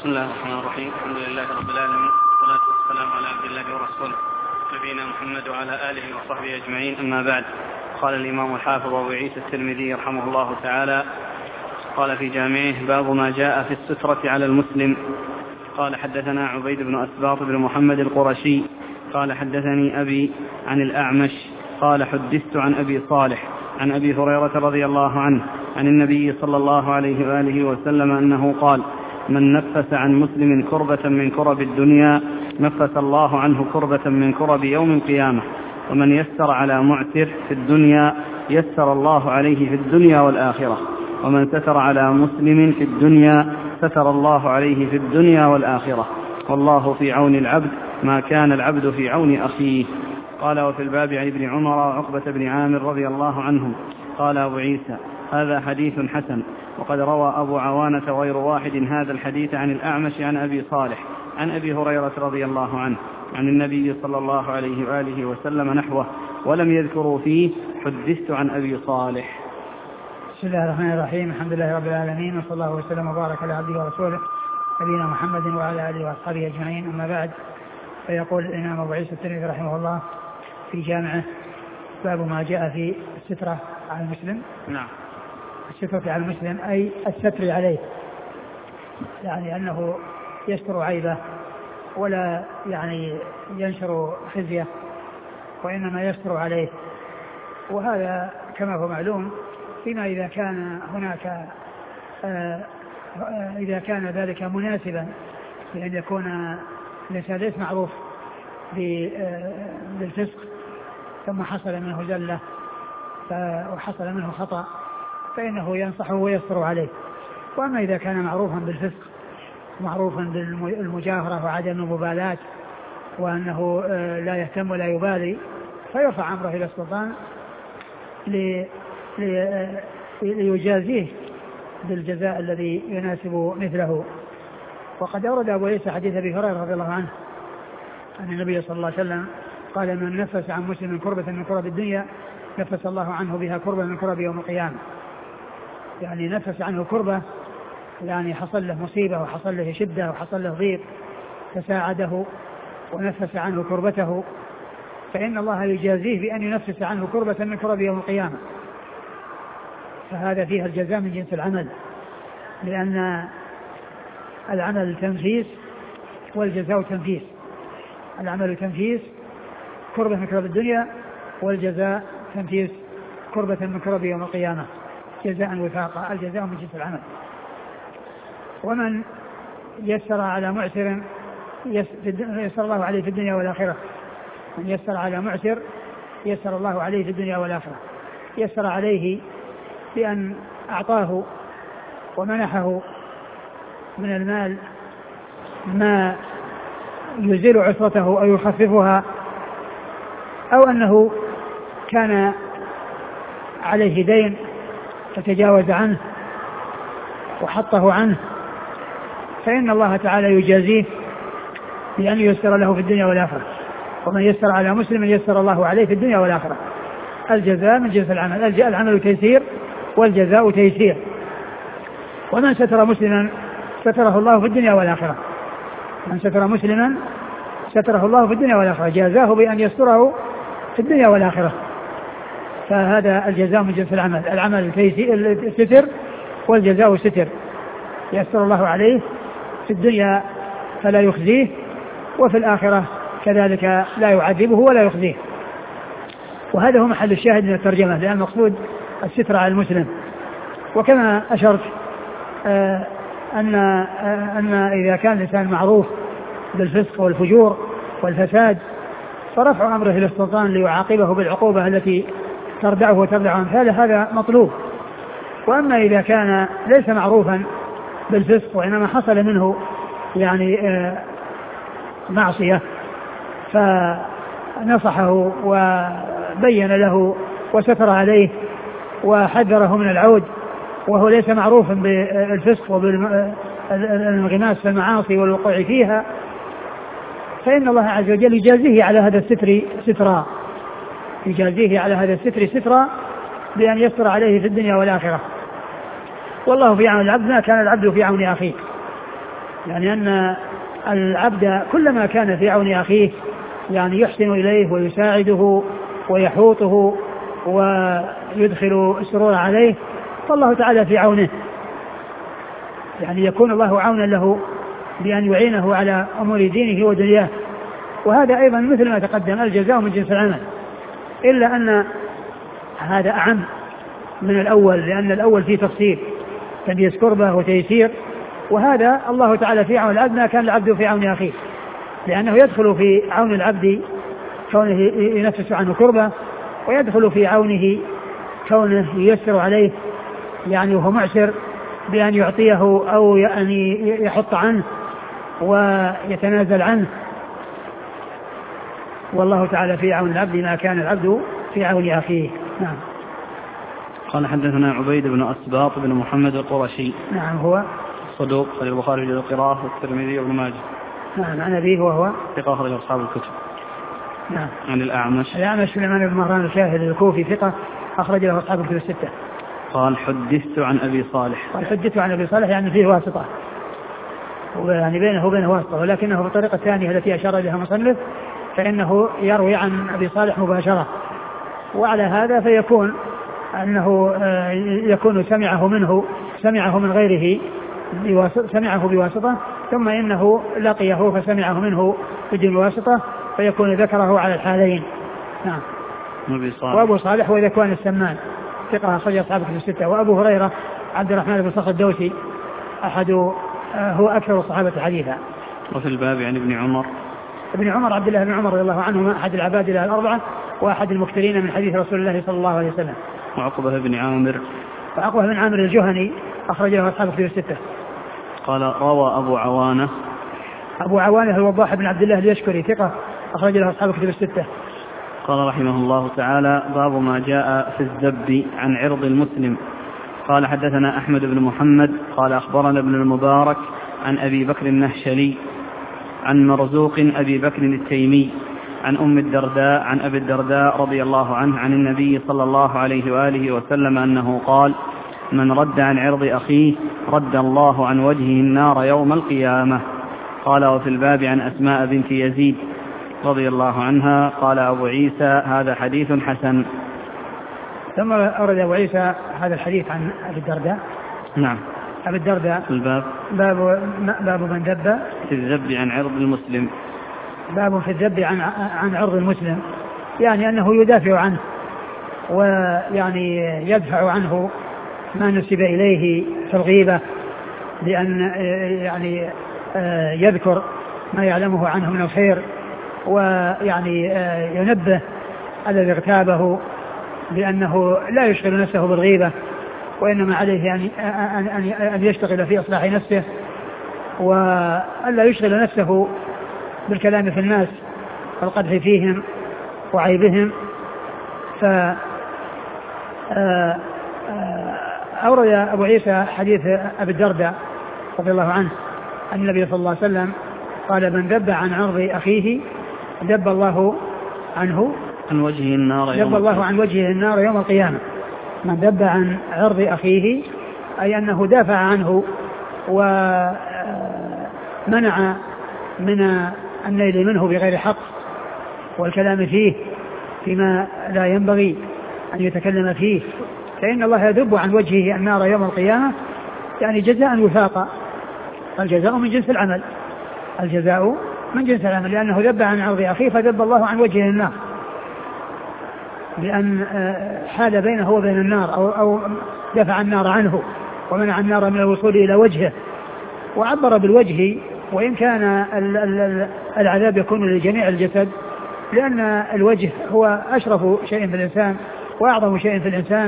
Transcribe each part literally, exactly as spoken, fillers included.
بسم الله الرحمن الرحيم. الحمد لله رب العالمين، والصلاة والسلام على عبد الله ورسوله نبينا محمد وعلى آله وصحبه أجمعين، أما بعد. قال الإمام الحافظ أبو عيسى الترمذي رحمه الله تعالى قال في جامعه: باب ما جاء في السترة على المسلم. قال: حدثنا عبيد بن أسباط بن محمد القرشي قال: حدثني أبي عن الأعمش قال: حدثت عن أبي صالح عن أبي هريرة رضي الله عنه عن النبي صلى الله عليه وآله وسلم أنه قال: من نفس عن مسلم كربة من كرب الدنيا نفس الله عنه كربة من كرب يوم القيامة، ومن يسر على معسر في الدنيا يسر الله عليه في الدنيا والآخرة، ومن ستر على مسلم في الدنيا ستر الله عليه في الدنيا والآخرة، والله في عون العبد ما كان العبد في عون أخيه. قال: وفي الباب عن ابن عمر وعقبة بن عامر رضي الله عنهم. قال أبو عيسى: هذا حديث حسن، وقد روى أبو عوانة غير واحد هذا الحديث عن الأعمش عن أبي صالح عن أبي هريرة رضي الله عنه عن النبي صلى الله عليه وآله وسلم نحوه، ولم يذكروا فيه حدثت عن أبي صالح. بسم الله الرحمن الرحيم. الحمد لله رب العالمين، وصلى الله وسلم وبارك على عبده ورسوله نبينا محمد وعلى آله وأصحابه أجمعين، أما بعد. فيقول الإمام أبو عيسى الترمذي رحمه الله في جامعه: باب ما جاء في السترة على المسلم. نعم. السترة على المسلم أي الستر عليه، يعني أنه يستر عيبه ولا يعني ينشر خزيه، وإنما يستر عليه. وهذا كما هو معلوم فيما إذا كان هناك آآ آآ إذا كان ذلك مناسبا لأن يكون الإنسان ليس معروف بالفسق ثم حصل منه زلة وحصل منه خطأ فإنه ينصحه ويستر عليه. وأما إذا كان معروفا بالفسق معروفا بالمجاهرة وعدم المبالاة وأنه لا يهتم ولا يبالي فيرفع أمره إلى السلطان ليجازيه بالجزاء الذي يناسب مثله. وقد أورد أبو عيسى حديث أبي هريرة رضي الله عنه أن النبي صلى الله عليه وسلم قال: من نفس عن مسلم كربة من كرب الدنيا نفس الله عنه بها كربة من كرب يوم القيامة. يعني نفس عنه كربة، يعني حصل له مصيبة وحصل له شدة وحصل له ضيق فساعده ونفس عنه كربته، فإن الله يجازيه بأن ينفس عنه كربة من كرب يوم القيامة. فهذا فيها الجزاء من جنس العمل، لأن العمل تنفيس والجزاء تنفيس. العمل تنفيس كربة من كرب الدنيا، والجزاء تنفيس كربة من كرب يوم القيامة، جزاء وفاقا، الجزاء من جنس العمل. ومن يسر على معسر يسر الله عليه في الدنيا والآخرة. من يسر على معسر يسر الله عليه في الدنيا والآخرة. يسر عليه بأن أعطاه ومنحه من المال ما يزيل عسرته أو يخففها، أو أنه كان عليه دين فتجاوز عنه وحطه عنه، فإن الله تعالى يجازيه بأن ييسر له في الدنيا والآخرة. ومن يسر على مسلم يسر الله عليه في الدنيا والآخرة. الجزاء من جنس العمل، العمل تيسير والجزاء تيسير. ومن ستر مسلما ستره الله في الدنيا والآخرة. من ستر مسلما ستره الله في الدنيا والآخرة، جازاه بأن يستره في الدنيا والآخرة. فهذا الجزاء من جنس العمل. العمل ستر والجزاء ستر، يستر الله عليه في الدنيا فلا يخزيه، وفي الآخرة كذلك لا يعذبه ولا يخزيه. وهذا هو محل الشاهد من الترجمة، لأن المقصود الستر على المسلم. وكما أشرت آه أن, آه أن إذا كان الإنسان معروف بالفسق والفجور والفساد فرفع أمره إلى السلطان ليعاقبه بالعقوبة التي تردعه وتردع أمثاله، هذا مطلوب. وأما إذا كان ليس معروفا بالفسق وإنما حصل منه يعني آه معصية فنصحه وبين له وستر عليه وحذره من العود، وهو ليس معروفا بالفسق وبالانغماس في المعاصي والوقوع فيها، فإن الله عز وجل يجازيه على هذا الستر سترا، يجازيه على هذا الستر سترا بأن يستر عليه في الدنيا والآخرة. والله في عون العبد ما كان العبد في عون أخيه. يعني أن العبد كلما كان في عون أخيه يعني يحسن إليه ويساعده ويحوطه ويدخل السرور عليه فالله تعالى في عونه، يعني يكون الله عونا له بأن يعينه على أمور دينه ودنياه. وهذا أيضا مثل ما تقدم الجزاء من جنس العمل، إلا أن هذا أعم من الأول، لأن الأول فيه تفصيل تمييز قربة وتيسير، وهذا الله تعالى في عون العبد ما كان العبد في عون أخيه، لأنه يدخل في عون العبد كونه ينفس عنه كربة، ويدخل في عونه كونه ييسر عليه يعني وهو معسر بأن يعطيه أو يعني يحط عنه ويتنازل عنه. والله تعالى في عون العبد ما كان العبد في عون أخيه. نعم. قال حدثنا عبيد بن أسباط بن محمد القرشي. نعم هو صدوق خرج البخاري في القراءة والترمذي وابن ماجه. نعم عن أبيه وهو ثقة خرج أصحاب الكتب. نعم. عن الأعمش. الأعمش سليمان بن مهران الشاهد الكوفي ثقة أخرج له أصحاب الكتب الستة. قال حدثت عن أبي صالح. قال حدثت عن أبي صالح يعني فيه واسطة، يعني بينه وبينه واسطة، ولكنه بالطريقة الثانية التي أشار إليها مصنف فإنه يروي عن أبي صالح مباشرة، وعلى هذا فيكون أنه يكون سمعه منه سمعه من غيره سمعه بواسطة، ثم إنه لقيه فسمعه منه بدون واسطة، فيكون ذكره على الحالين. نعم. أبي صالح. وأبو صالح وذكوان السمان ثقة أخرج أصحاب الكتب الستة. وأبو هريرة عبد الرحمن بن صخر الدوسي أحد هو أكثر الصحابة حديثا. وفي الباب عن ابن عمر. ابن عمر عبد الله بن عمر رضي الله عنهما أحد العباد الأربعة وأحد المكثرين من حديث رسول الله صلى الله عليه وسلم. وعقبة بن عامر. وعقبة بن عامر الجهني أخرج له أصحاب الكتب الستة. قال روى أبو عوانة. أبو عوانة الوضاح بن عبد الله اليشكري ثقة أخرج له أصحاب الكتب الستة. قال رحمه الله تعالى باب ما جاء في الذب عن عرض المسلم. قال حدثنا أحمد بن محمد قال أخبرنا ابن المبارك عن أبي بكر النهشلي عن مرزوق أبي بكر التيمي عن أم الدرداء عن أبي الدرداء رضي الله عنه عن النبي صلى الله عليه وآله وسلم أنه قال من رد عن عرض أخيه رد الله عن وجهه النار يوم القيامة. قال وفي الباب عن أسماء بنت يزيد رضي الله عنها. قال أبو عيسى هذا حديث حسن. ثم أورد أبو عيسى هذا الحديث عن أبي الدرداء. نعم. أبي الدرداء الباب باب باب من ذب في الذب عن عرض المسلم. باب في الذب عن عن عرض المسلم، يعني أنه يدافع عنه ويعني يدفع عنه ما نسب إليه في الغيبة، لأن يعني يذكر ما يعلمه عنه من الخير، ويعني ينبه الذي اغتابه بأنه لا يشغل نفسه بالغيبة، وإنما عليه أن أن يشتغل في إصلاح نفسه، وألا يشغل نفسه بالكلام في الناس والقدح فيهم وعيبهم. ف أورد أبو عيسى حديث أبي الدرداء رضي الله عنه أن النبي صلى الله عليه وسلم قال من ذب عن عرض أخيه ذب الله عنه عن وجهه النار يوم ذب الله عن وجهه النار يوم القيامة. من ذب عن عرض أخيه أي أنه دافع عنه ومنع من النيل منه بغير حق والكلام فيه فيما لا ينبغي أن يتكلم فيه، فإن الله يذب عن وجهه النار يوم القيامة، يعني جزاء وفاقا. الجزاء من جنس العمل الجزاء من جنس العمل لأنه ذب عن عرض أخيه فذب الله عن وجهه النار، لأن حال بينه وبين النار أو, أو دفع النار عنه ومنع النار من الوصول إلى وجهه. وعبر بالوجه، وإن كان العذاب يكون لجميع الجسد، لأن الوجه هو أشرف شيء في الإنسان وأعظم شيء في الإنسان،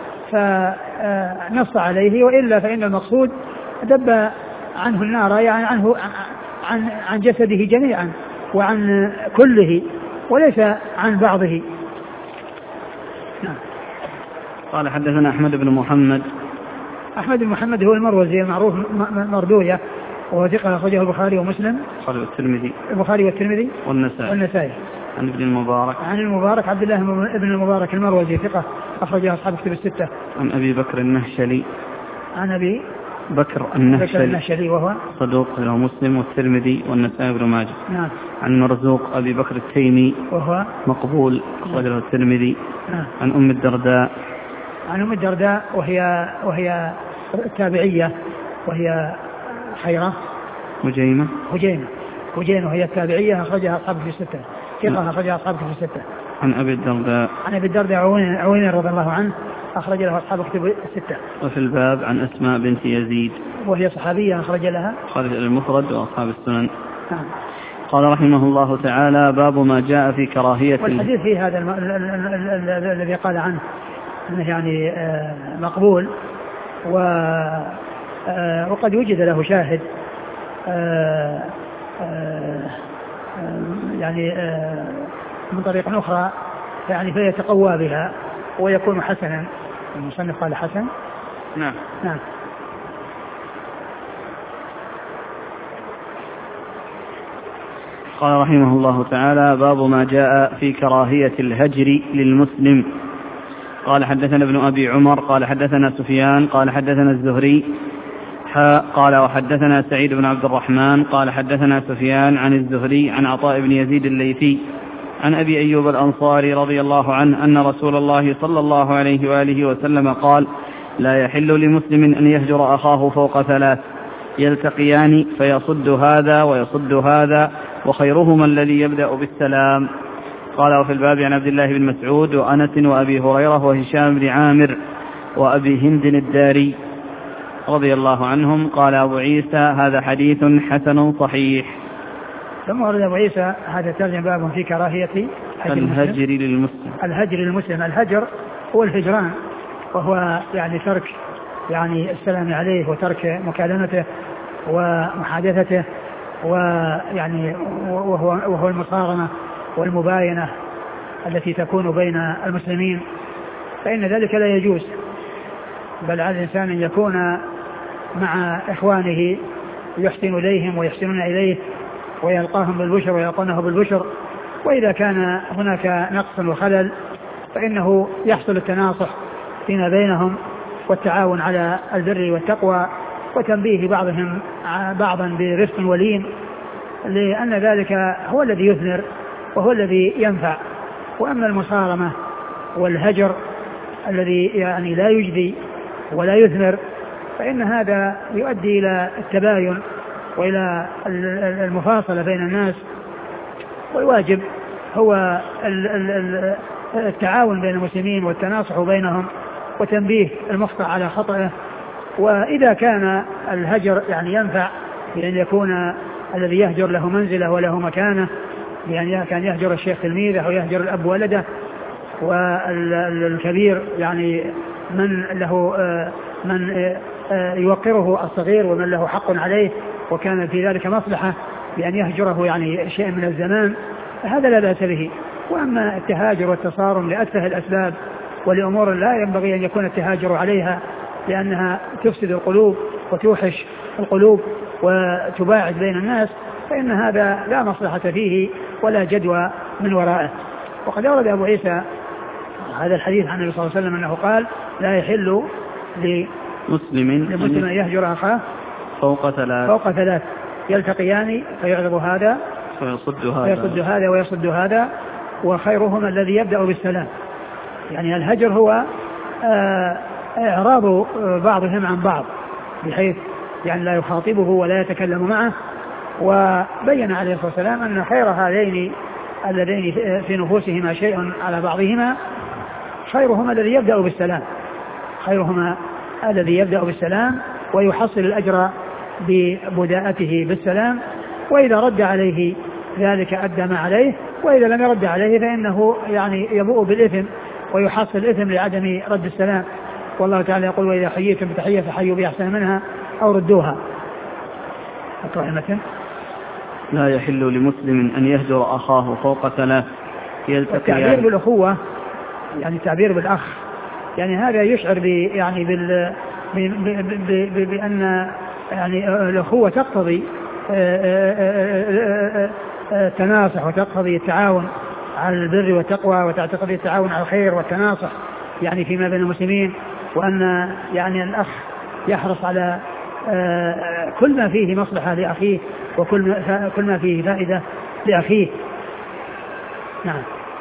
فنص عليه، وإلا فإن المقصود دب عنه النار يعني عنه عن, عن جسده جميعا وعن كله وليس عن بعضه. نعم. قال حدثنا أحمد بن محمد. أحمد بن محمد هو المروزي المعروف مردوية، وهو ثقة أخرجه البخاري ومسلم البخاري والترمذي البخاري والترمذي والنسائي والنسائي عن ابن المبارك عن المبارك عبد الله بن المبارك المروزي ثقة أخرجه أصحاب كتب الستة. عن أبي بكر النهشلي عن أبي بكر النهشلي, النهشلي وهو صدوق له مسلم والترمذي والنسائي بن ماجه. نعم. عن مرزوق أبي بكر التيمي وهو مقبول أخرج له الترمذي. نعم. عن أم الدرداء عن أم الدرداء وهي وهي التابعية وهي حيرة هجيمة هجيمة هجيمة وهي التابعية أخرجها أصحاب في الستة ثقة أخرجها أصحاب في الستة. عن أبي الدرداء عن أبي الدرداء عوين رضي الله عنه أخرج له أصحاب كتب الستة. وفي الباب عن أسماء بنت يزيد وهي صحابية أخرج لها خارج المفرد وأصحاب السنن. نعم. قال رحمه الله تعالى باب ما جاء في كراهية. والحديث في هذا الذي قال عنه أنه يعني مقبول وقد وجد له شاهد يعني من طريق أخرى يعني فيتقوى بها ويكون حسنا. المصنف قال حسن. نعم. نعم. قال رحمه الله تعالى باب ما جاء في كراهية الهجر للمسلم. قال حدثنا ابن أبي عمر قال حدثنا سفيان قال حدثنا الزهري قال وحدثنا سعيد بن عبد الرحمن قال حدثنا سفيان عن الزهري عن عطاء بن يزيد الليثي عن أبي أيوب الأنصاري رضي الله عنه أن رسول الله صلى الله عليه وآله وسلم قال لا يحل لمسلم أن يهجر أخاه فوق ثلاث يلتقيان فيصد هذا ويصد هذا وخيرهما الذي يبدأ بالسلام. قال وفي الباب عن عبد الله بن مسعود وأنس وأبي هريرة وهشام بن عامر وأبي هند الداري رضي الله عنهم. قال أبو عيسى هذا حديث حسن صحيح. ثم ورد أبو عيسى هذا ترجم باب في كراهية الهجر للمسلم. الهجر للمسلم. الهجر هو الهجران وهو يعني ترك يعني السلام عليه وترك مكالمته ومحادثته ويعني وهو, وهو المصارمة والمباينة التي تكون بين المسلمين فإن ذلك لا يجوز بل على الإنسان أن يكون مع إخوانه يحسن إليهم ويحسنون إليه ويلقاهم بالبشر ويلقونه بالبشر وإذا كان هناك نقص وخلل فإنه يحصل التناصح فيما بينهم والتعاون على البر والتقوى وتنبيه بعضهم بعضا برفق ولين لأن ذلك هو الذي يثمر وهو الذي ينفع. وأما المصارمة والهجر الذي يعني لا يجدي ولا يثمر فإن هذا يؤدي إلى التباين وإلى المفاصلة بين الناس والواجب هو التعاون بين المسلمين والتناصح بينهم وتنبيه المخطئ على خطئه. وإذا كان الهجر يعني ينفع بأن يكون الذي يهجر له منزله وله مكانه يعني كان يهجر الشيخ تلميذه أو يهجر الأب ولده والكبير يعني من له من يوقره الصغير ومن له حق عليه وكان في ذلك مصلحة بأن يهجره يعني شيء من الزمان هذا لا بأس به. وأما التهاجر والتصارم لأتفه الأسباب ولأمور لا ينبغي أن يكون التهاجر عليها لأنها تفسد القلوب وتوحش القلوب وتباعد بين الناس فإن هذا لا مصلحة فيه ولا جدوى من ورائه. وقد أورد أبو عيسى هذا الحديث عن النبي صلى الله عليه وسلم أنه قال لا يحل لمسلم لمسلم أن يهجر أخاه فوق ثلاث فوق ثلاث يلتقيان فيعرض هذا فيصد هذا ويصد هذا ويصد هذا وخيرهما الذي يبدأ بالسلام. يعني الهجر هو إعراض بعضهم عن بعض بحيث يعني لا يخاطبه ولا يتكلم معه. وبين عليه الصلاة والسلام أن خير هذين اللذين في نفوسهما شيء على بعضهما خيرهما الذي يبدأ بالسلام خيرهما الذي يبدأ بالسلام ويحصل الأجر ببداءته بالسلام وإذا رد عليه ذلك أدى ما عليه وإذا لم يرد عليه فإنه يعني يبوء بالإثم ويحصل الإثم لعدم رد السلام. والله تعالى يقول وإذا حييتم بتحية فحيوا بأحسن منها أو ردوها. لا يحل لمسلم أن يهجر أخاه فوق ثلاث يلتقيان. التعبير بالأخوة يعني التعبير بالأخ يعني هذا يشعر ب يعني بال بأن يعني الأخوة تقتضي التناصح وتقتضي التعاون على البر والتقوى وتقتضي التعاون على الخير والتناصح يعني فيما بين المسلمين وأن يعني الأخ يحرص على كل ما فيه مصلحة لأخيه وكل كل ما فيه فائدة لأخيه. نعم.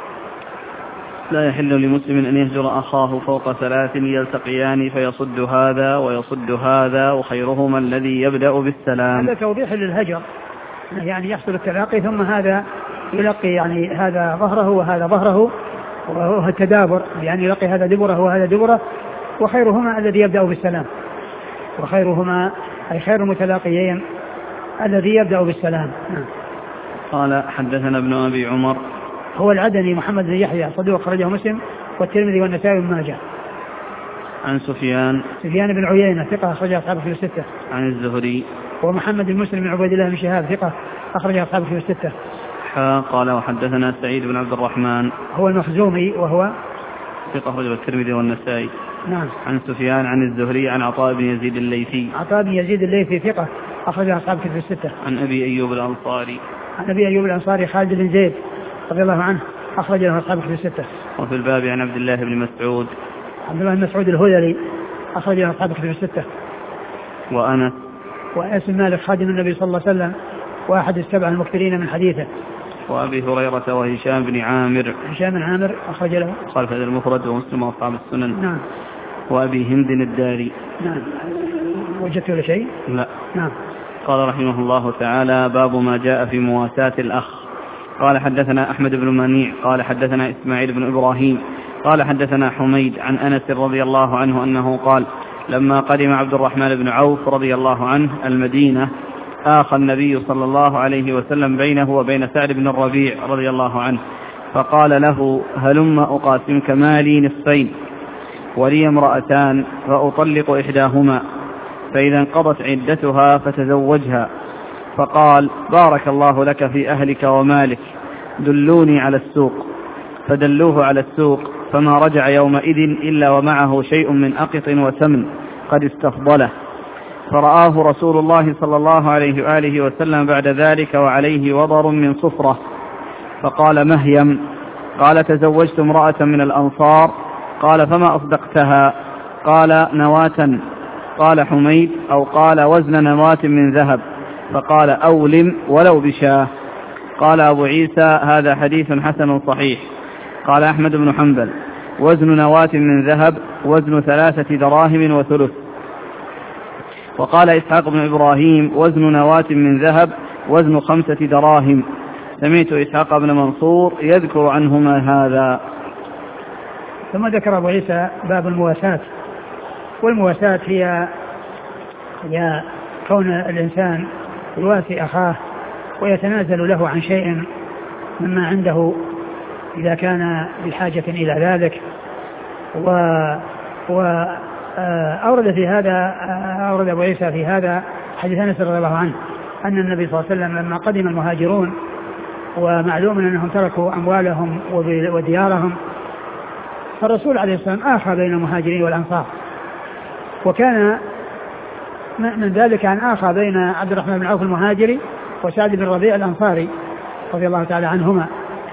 لا يحل لمسلم أن يهجر أخاه فوق ثلاث يلتقيان فيصد هذا ويصد هذا وخيرهما الذي يبدأ بالسلام. هذا توضيح للهجر، يعني يحصل التلاقي ثم هذا يلقي يعني هذا ظهره وهذا ظهره وهو التدابر، يعني يلقي هذا دبره وهذا دبره، وخيرهما الذي يبدأ بالسلام، وخيرهما أي خير المتلاقيين الذي يبدأ بالسلام. قال حدثنا ابن أبي عمر هو العدني محمد بن يحيى صدوق أخرجه مسلم والترمذي والنسائي وابن ماجه. عن سفيان سفيان بن عيينة ثقة أخرج أصحابه في الستة. عن الزهري ومحمد بن مسلم بن عبيد الله بن شهاب ثقة أخرج أصحابه في الستة. قال وحدثنا سعيد بن عبد الرحمن هو المخزومي وهو ثقة أخرج الترمذي والنسائي. نعم. عن سفيان عن الزهري عن عطاء بن يزيد الليثي عطاء بن يزيد الليثي ثقة أخرج أصحابه في الستة. عن أبي أيوب الأنصاري عن أبي أيوب الأنصاري خالد بن زيد رضي الله عنه أخرج له أصحابه في الستة. وفي الباب عن عبد الله بن مسعود عبد الله بن مسعود الهذلي أخرج له أصحابه في الستة. وأنس وأنس بن مالك خادم النبي صلى الله عليه وسلم وأحد السبع المكثرين من حديثه. وأبي هريرة وهشام بن عامر هشام بن عامر أخرج له خالف هذا المفرد ومسلم وأصحاب السنن. نعم. وأبي هند الداري. نعم. وجدت ولا شيء؟ لا. نعم. قال رحمه الله تعالى باب ما جاء في مواساة الأخ. قال حدثنا أحمد بن منيع قال حدثنا إسماعيل بن إبراهيم قال حدثنا حميد عن أنس رضي الله عنه أنه قال لما قدم عبد الرحمن بن عوف رضي الله عنه المدينة آخى النبي صلى الله عليه وسلم بينه وبين سعد بن الربيع رضي الله عنه فقال له هلم أقاسمك مالي نصفين ولي امرأتان فأطلق إحداهما فإذا انقضت عدتها فتزوجها. فقال بارك الله لك في أهلك ومالك دلوني على السوق. فدلوه على السوق فما رجع يومئذ إلا ومعه شيء من أقط وسمن قد استفضله. فرآه رسول الله صلى الله عليه وآله وسلم بعد ذلك وعليه وضر من صفرة فقال مهيم قال تزوجت امرأة من الأنصار قال فما أصدقتها قال نواة قال حميد أو قال وزن نواة من ذهب فقال أولم ولو بشاه. قال أبو عيسى هذا حديث حسن صحيح. قال أحمد بن حنبل وزن نواة من ذهب وزن ثلاثة دراهم وثلث. وقال إسحاق بن إبراهيم وزن نواة من ذهب وزن خمسة دراهم. سمعت إسحاق بن منصور يذكر عنهما هذا. ثم ذكر أبو عيسى باب المواساة. والمواساة هي هي كون الإنسان يواسي أخاه ويتنازل له عن شيء مما عنده إذا كان بحاجة إلى ذلك. و وأورد في هذا أورد أبو عيسى في هذا حديث أنس رضي الله عنه أن النبي صلى الله عليه وسلم لما قدم المهاجرون ومعلوم أنهم تركوا أموالهم وديارهم فالرسول عليه الصلاة والسلام آخى بين المهاجرين والأنصار. وكان من ذلك أن آخى بين عبد الرحمن بن عوف المهاجري وسعد بن ربيع الأنصاري رضي الله تعالى عنهما.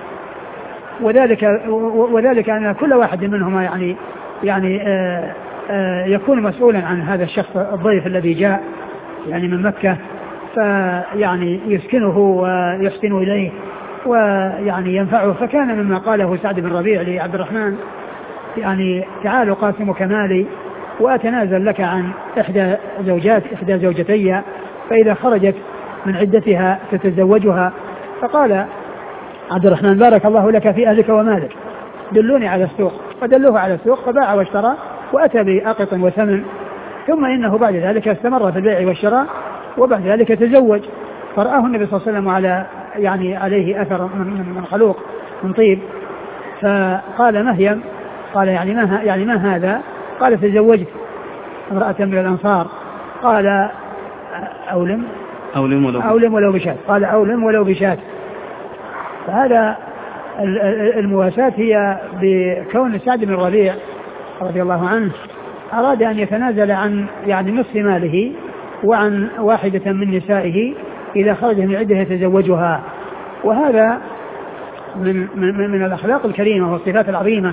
وذلك وذلك أن كل واحد منهما يعني يعني آآ آآ يكون مسؤولا عن هذا الشخص الضيف الذي جاء يعني من مكة فيعني يسكنه ويحسن إليه ويعني ينفعه. فكان مما قاله سعد بن ربيع لعبد الرحمن يعني تعال قاسمك مالي وأتنازل لك عن إحدى زوجات إحدى زوجتي فإذا خرجت من عدتها تتزوجها. فقال عبد الرحمن بارك الله لك في أهلك ومالك دلوني على السوق. فدلوه على السوق فباع واشترى وأتى بأقط وثمن. ثم إنه بعد ذلك استمر في البيع والشراء وبعد ذلك تزوج. فرآه النبي صلى الله عليه وسلم على يعني عليه أثر من, من خلوق من طيب فقال مهيم قال يعني ما يعني ما هذا قال تزوجت امرأة من الأنصار قال أولم أولم ولو, أولم ولو بشات قال أولم ولو بشات. فهذا المواساة هي بكون سعد بن ربيع رضي الله عنه أراد أن يتنازل عن يعني نصف ماله وعن واحدة من نسائه إذا خرج من عدة يتزوجها. وهذا من, من, من الأخلاق الكريمة والصفات العظيمة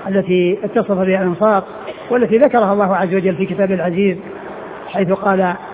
التي اتصف بها الأنصار والتي ذكرها الله عز وجل في كتابه العزيز حيث قال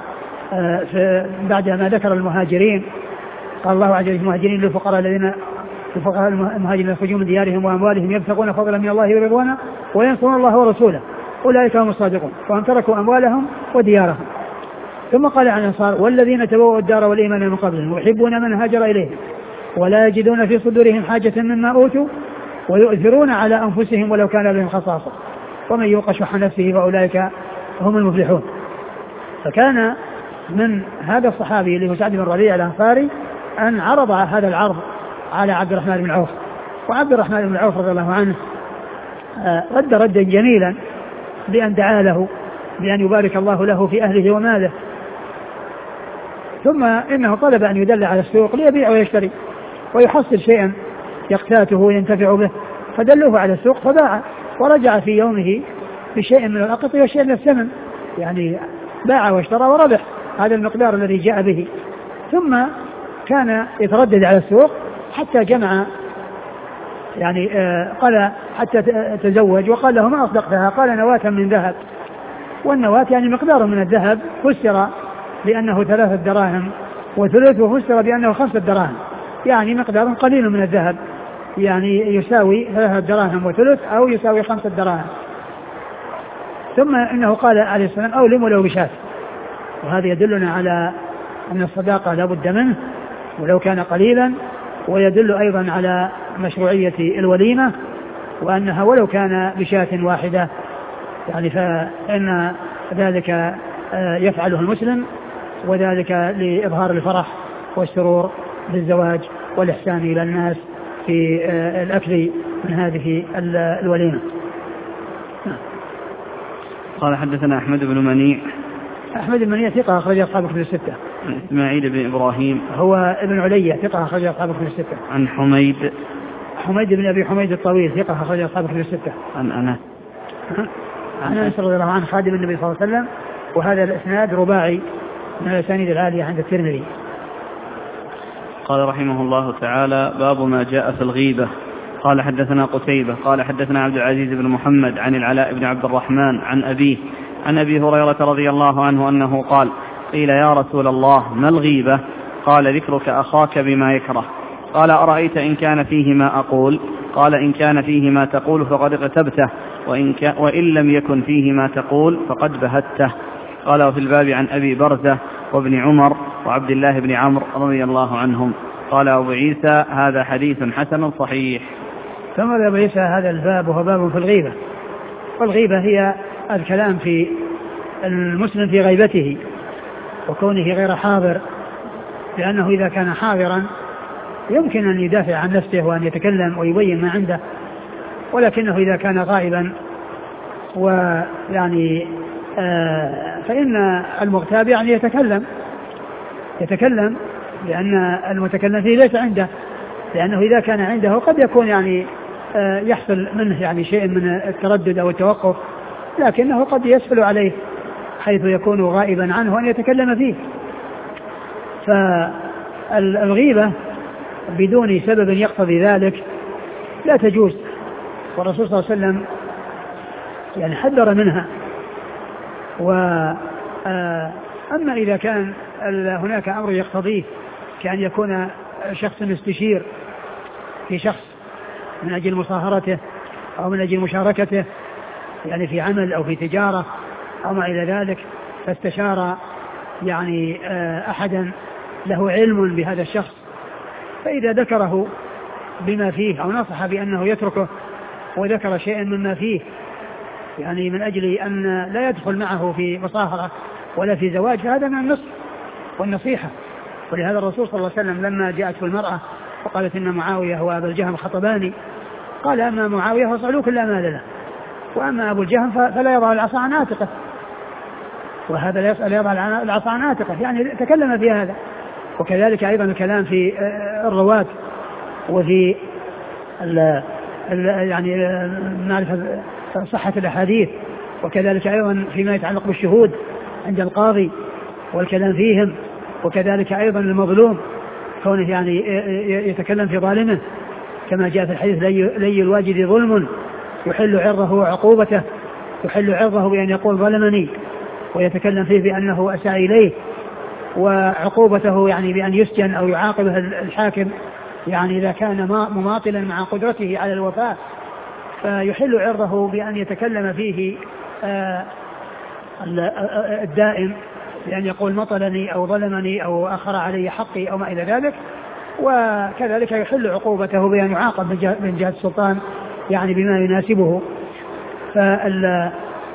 بعد ما ذكر المهاجرين قال الله عز وجل المهاجرين للفقراء الذين الفقراء المهاجرين يخرجون من ديارهم وأموالهم يبتغون فضلا من الله ورضوانا وينصرون الله ورسوله أولئك هم الصادقون وهم تركوا أموالهم وديارهم. ثم قال عن الأنصار والذين تبوأوا الدار والإيمان من قبلهم ويحبون من هاجر إليهم ولا يجدون في صدورهم حاجة مما أوتوا ويؤثرون على أنفسهم ولو كان لهم خصاصة ومن يوق شح نفسه فأولئك هم المفلحون. فكان من هذا الصحابي اللي هو سعد بن ربيعة الأنصاري أن عرض هذا العرض على عبد الرحمن بن عوف، وعبد الرحمن بن عوف رضي الله عنه رد ردا جميلا بأن دعا له بأن يبارك الله له في أهله وماله، ثم إنه طلب أن يدل على السوق ليبيع ويشتري ويحصل شيئا يقتاته وينتفع به، فدلوه على السوق فباع ورجع في يومه بشيء من الأقط وشيء من الثمن، يعني باع واشترى وربح هذا المقدار الذي جاء به. ثم كان يتردد على السوق حتى جمع يعني آه قال حتى تزوج وقال له ما أصدقتها؟ قال نواة من ذهب، والنواة يعني مقدار من الذهب فسر بأنه ثلاثة دراهم وثلث وفسر بأنه خمسة دراهم، يعني مقدار قليل من الذهب يعني يساوي ثلاثة دراهم وثلث أو يساوي خمسة دراهم. ثم إنه قال عليه السلام أولم ولو بشاة، وهذا يدلنا على أن الصداقة لا بد منه ولو كان قليلا، ويدل أيضا على مشروعية الوليمة وأنها ولو كان بشاة واحدة، يعني فإن ذلك يفعله المسلم وذلك لإظهار الفرح والسرور بالزواج والإحسان إلى الناس في الأكل من هذه الوليمة. قال حدثنا أحمد بن منيع. أحمد بن منيع ثقة أخرج أصحاب كتب الستة. إسماعيل بن إبراهيم هو ابن علية ثقة أخرج أصحاب كتب الستة. عن حميد حميد بن أبي حميد الطويل ثقة أخرج أصحاب كتب الستة. عن أنس عن أنس رضي الله عنه خادم النبي صلى الله عليه وسلم، وهذا الإسناد رباعي من الأسانيد العالية عند الترمذي. قال رحمه الله تعالى باب ما جاء في الغيبة. قال حدثنا قتيبة قال حدثنا عبد العزيز بن محمد عن العلاء بن عبد الرحمن عن أبيه عن أبي هريرة رضي الله عنه أنه قال قيل يا رسول الله ما الغيبة؟ قال ذكرك أخاك بما يكره. قال أرأيت إن كان فيه ما أقول؟ قال إن كان فيه ما تقول فقد اغتبته، وإن, وإن لم يكن فيه ما تقول فقد بهته. قال وفي الباب عن أبي برزة وابن عمر وعبد الله بن عمرو رضي الله عنهم. قال أبو عيسى هذا حديث حسن صحيح. ثم أبو عيسى هذا الباب وهو باب في الغيبة، والغيبة هي الكلام في المسلم في غيبته وكونه غير حاضر، لأنه إذا كان حاضرا يمكن أن يدافع عن نفسه وأن يتكلم ويبين ما عنده، ولكنه إذا كان غائبا ويعني آه فإن المغتاب يعني يتكلم يتكلم لأن المتكلم فيه ليس عنده، لأنه إذا كان عنده قد يكون يعني آه يحصل منه يعني شيء من التردد أو التوقف، لكنه قد يسهل عليه حيث يكون غائبا عنه أن يتكلم فيه. فالغيبة بدون سبب يقتضي ذلك لا تجوز، والرسول صلى الله عليه وسلم يعني حذر منها. وأما إذا كان هناك أمر يقتضيه كأن يكون شخص مستشير في شخص من أجل مصاهرته أو من أجل مشاركته يعني في عمل أو في تجارة أو ما إلى ذلك، فاستشار يعني أحدا له علم بهذا الشخص، فإذا ذكره بما فيه أو نصح بأنه يتركه وذكر شيئا مما فيه يعني من أجل أن لا يدخل معه في مصاهرة ولا في زواج، فهذا من النصح والنصيحة. ولهذا الرسول صلى الله عليه وسلم لما جاءته المرأة وقالت إن معاوية وأبا الجهم خطباني، قال أما معاوية فصعلوك لا مال له، وأما أبو الجهم فلا يضع العصا عن عاتقه، وهذا لا يسأل يضع العصا عن عاتقه، يعني تكلم في هذا. وكذلك أيضا الكلام في الرواة وفي ال ال يعني معرفة صحة الأحاديث، وكذلك أيضا فيما يتعلق بالشهود عند القاضي والكلام فيهم، وكذلك أيضا المظلوم كونه يعني يتكلم في ظالمه كما جاء في الحديث لي الواجد ظلم يحل عرضه وعقوبته، يحل عرضه بأن يقول ظلمني ويتكلم فيه بأنه أساء إليه وعقوبته يعني بأن يسجن أو يعاقبه الحاكم يعني إذا كان مماطلا مع قدرته على الوفاء، فيحل عرضه بأن يتكلم فيه الدائم بأن يقول مطلني أو ظلمني أو أخر علي حقي أو ما إلى ذلك. وكذلك يحل عقوبته بأن يعاقب من جهة السلطان يعني بما يناسبه. فال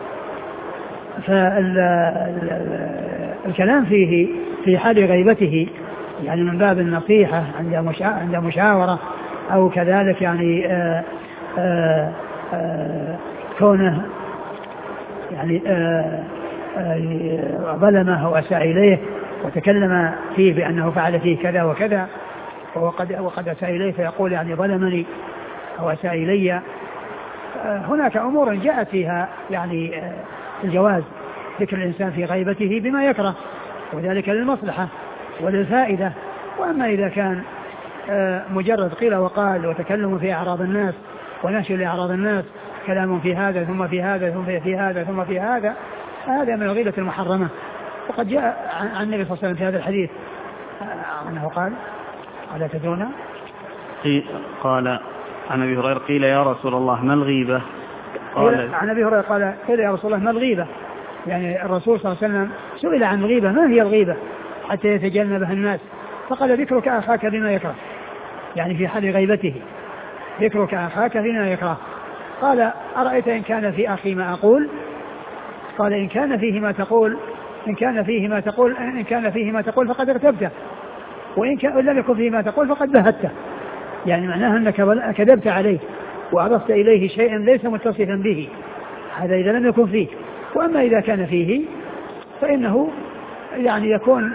فالكلام فيه في حال غيبته يعني من باب النصيحة عند مشاورة أو كذلك يعني آآ آآ آآ كونه يعني آآ آآ ظلمه وأساء إليه وتكلم فيه بأنه فعل فيه كذا وكذا وقد, وقد أساء إليه فيقول يعني ظلمني أو أساء إلي. هناك أمور جاءت فيها يعني الجواز ذكر الإنسان في غيبته بما يكره وذلك للمصلحة وللفائدة. وأما إذا كان مجرد قيل وقال وتكلم في أعراض الناس ونشر لأعراض الناس كلام في هذا ثم في هذا ثم في هذا ثم في هذا هذا من الغيبة المحرمة. وقد جاء عن النبي صلى الله عليه وسلم في هذا الحديث أنه قال ألا تدرون قال عن أبي هريرة قيل يا رسول الله ما الغيبة؟ قال عن أبي هريرة قال قيل يا رسول الله ما الغيبة؟ يعني الرسول صلى الله عليه وسلم سئل عن الغيبة ما هي الغيبة حتى يتجنبها الناس فقال ذكرك أخاك بما يكره يعني في حال غيبته ذكرك أخاك بما يكره. قال أرأيت إن كان في أخي ما أقول؟ قال إن كان فيه ما تقول إن كان فيه ما تقول إن كان فيه ما تقول فقد ارتبته وإن لم يكن فيه ما تقول فقد بهته. يعني معناها أنك كذبت عليه وأضفت إليه شيئا ليس متصفا به. هذا إذا لم يكن فيه. وأما إذا كان فيه فإنه يعني يكون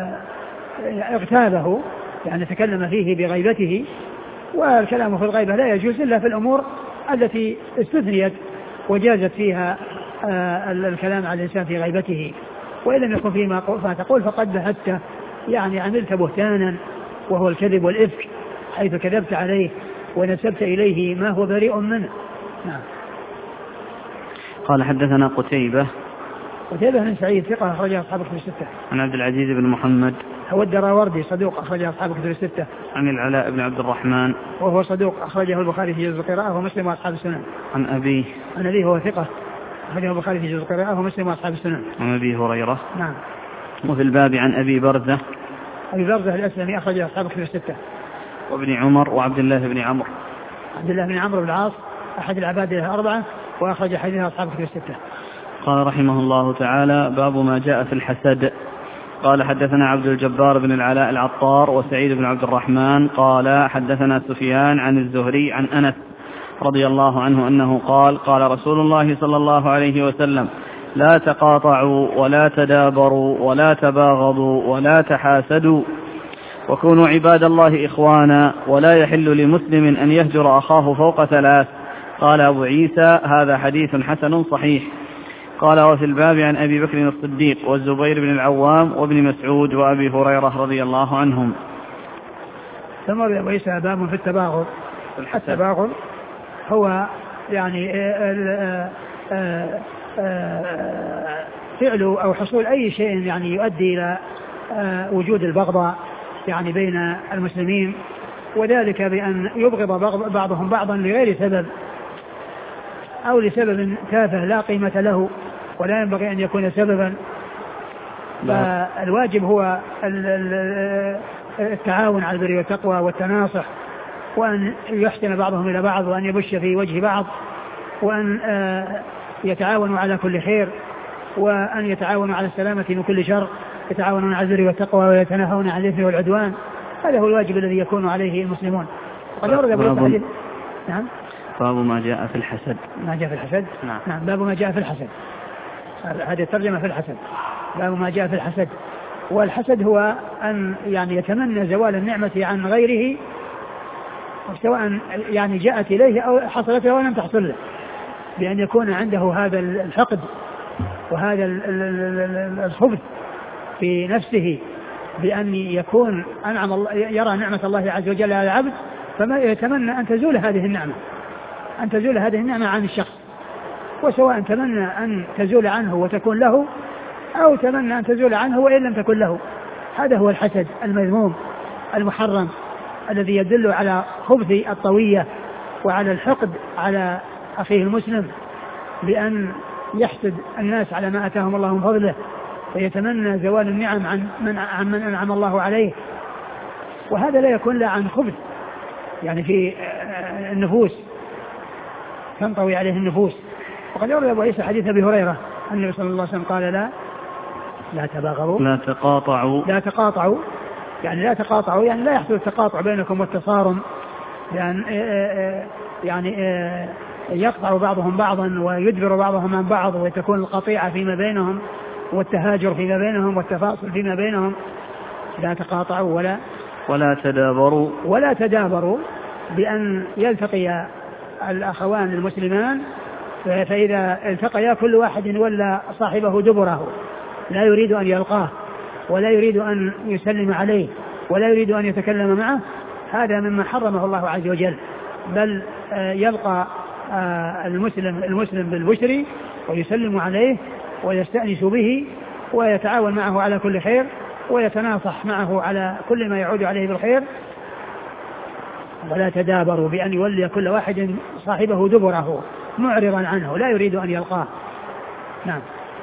اغتابه يعني تكلم فيه بغيبته. والكلام في الغيبة لا يجوز إلا في الأمور التي استثنيت وجازت فيها الكلام على الإنسان في غيبته. وإن لم يكن فيه ما تقول فقد بهته يعني عملت بهتانا وهو الكذب والإفك حيث كذبت عليه ونسبت إليه ما هو بريء منه. نعم. قال حدثنا قتيبة قتيبة بن سعيد ثقة أخرجه أصحاب الكتب الستة. عن عبد العزيز بن محمد هو الدراوردي صدوق أخرجه أصحاب الكتب الستة. عن العلاء بن عبد الرحمن وهو صدوق أخرجه البخاري في جزء القراءة ومسلم وأصحاب السنن. عن أبيه عن أبيه هو ثقة أخرجه البخاري في جزء القراءة ومسلم وأصحاب السنن. عن أبي هريرة. نعم. وفي الباب عن أبي برزة أبي برزة الأسلمي أخرجه أصحاب الكتب الستة. وابن عمر وعبد الله بن عمرو عبد الله بن عمرو بن العاص أحد العباد الأربعة وأخرج حديثه أصحاب الكتب الستة. قال رحمه الله تعالى باب ما جاء في الحسد. قال حدثنا عبد الجبار بن العلاء العطار وسعيد بن عبد الرحمن قال حدثنا سفيان عن الزهري عن أنس رضي الله عنه أنه قال قال رسول الله صلى الله عليه وسلم لا تقاطعوا ولا تدابروا ولا تباغضوا ولا تحاسدوا وكونوا عباد الله إخوانا ولا يحل لمسلم أن يهجر أخاه فوق ثلاث. قال أبو عيسى هذا حديث حسن صحيح. قال وفي الباب عن أبي بكر الصديق والزبير بن العوام وابن مسعود وأبي هريرة رضي الله عنهم. ثم أبو عيسى باب في التباغض. التباغض هو يعني فعل أو حصول أي شيء يعني يؤدي إلى وجود البغضاء يعني بين المسلمين وذلك بأن يبغض بعضهم بعضا لغير سبب أو لسبب تافه لا قيمة له ولا ينبغي أن يكون سببا. فالواجب هو التعاون على البر والتقوى والتناصح وأن يحسن بعضهم إلى بعض وأن يبش في وجه بعض وأن يتعاونوا على كل خير وأن يتعاونوا على السلامة من كل شر يتعاونون على البر والتقوى ويتناهون عن الإثم والعدوان. هذا هو الواجب الذي يكون عليه المسلمون. وقد ورد باب نعم باب ما جاء في الحسد. ما جاء في الحسد نعم. نعم باب ما جاء في الحسد. هذه الترجمة في الحسد باب ما جاء في الحسد. والحسد هو أن يعني يتمنى زوال النعمة عن غيره سواء يعني جاءت إليه أو حصلت له ولم تحصل له بأن يكون عنده هذا الحقد وهذا الخبث في نفسه بأن يكون أنعم الله يرى نعمة الله عز وجل على العبد فما يتمنى أن تزول هذه النعمة أن تزول هذه النعمة عن الشخص وسواء تمنى أن تزول عنه وتكون له أو تمنى أن تزول عنه وإن لم تكن له هذا هو الحسد المذموم المحرم الذي يدل على خبث الطوية وعلى الحقد على أخيه المسلم بأن يحسد الناس على ما أتاهم الله من فضله ويتمنى زوال النعم عن من, عن من أنعم الله عليه. وهذا لا يكون لا عن خبث يعني في النفوس تنطوي عليه النفوس. وقد يروي أبو عيسى حديث أبي هريرة أن النبي صلى الله عليه وسلم قال لا لا تباغضوا لا تقاطعوا لا تقاطعوا يعني لا تقاطعوا يعني لا يحصل التقاطع بينكم والتصارم يعني يعني يقطع بعضهم بعضا ويدبر بعضهم عن بعض وتكون القطيعة فيما بينهم والتهاجر فيما بينهم والتفاصل فيما بينهم. لا تقاطعوا ولا ولا تدابروا ولا تدابروا بأن يلتقي الأخوان المسلمان فإذا التقيا كل واحد ولى صاحبه دبره لا يريد أن يلقاه ولا يريد أن يسلم عليه ولا يريد أن يتكلم معه. هذا مما حرمه الله عز وجل. بل يلقى المسلم المسلم بالبشر ويسلم عليه ويستأنس به ويتعاون معه على كل خير ويتناصح معه على كل ما يعود عليه بالخير. ولا تدابروا بأن يولي كل واحد صاحبه دبره معرضا عنه لا يريد أن يلقاه. نعم.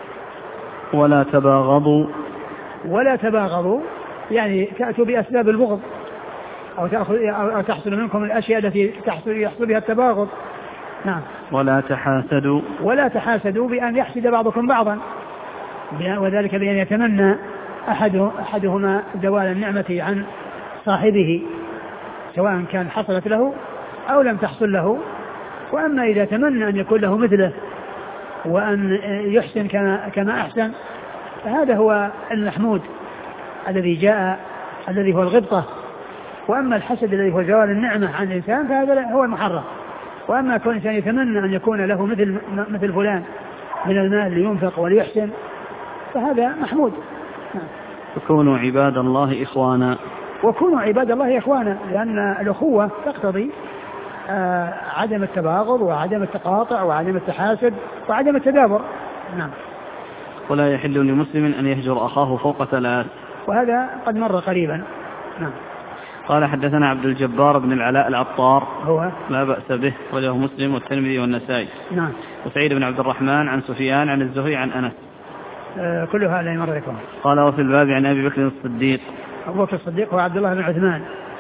ولا تباغضوا ولا تباغضوا يعني تأتوا بأسباب البغض أو, أو تحصل منكم الأشياء التي تحصل يحصل بها التباغض. نعم. ولا تحاسدوا ولا تحاسدوا بأن يحسد بعضكم بعضا وذلك بأن يتمنى أحد أحدهما زوال النعمة عن صاحبه سواء كان حصلت له أو لم تحصل له. وأما إذا تمنى أن يكون له مثله وأن يحسن كما, كما أحسن فهذا هو المحمود الذي جاء الذي هو الغبطة. وأما الحسد الذي هو زوال النعمة عن الإنسان فهذا هو المحرم. وأما كون الإنسان يتمنى أن يكون له مثل مثل فلان من المال لينفق وليحسن فهذا محمود. وكونوا عباد الله إخوانا وكونوا عباد الله إخوانا لأن الأخوة تقتضي آه عدم التباغض وعدم التقاطع وعدم التحاسد وعدم التدابر. نعم. ولا يحل لمسلم أن يهجر أخاه فوق ثلاث وهذا قد مر قريبا. نعم. قال حدثنا عبد الجبار بن العلاء العطار هو لا بأس به وله مسلم والترمذي والنسائي. نعم. وسعيد بن عبد الرحمن عن سفيان عن الزهري عن أنس. آه كل هذا يمر لكم. قال وفي الباب عن أبي بكر الصديق. أبو بكر الصديق هو عبد الله بن عثمان.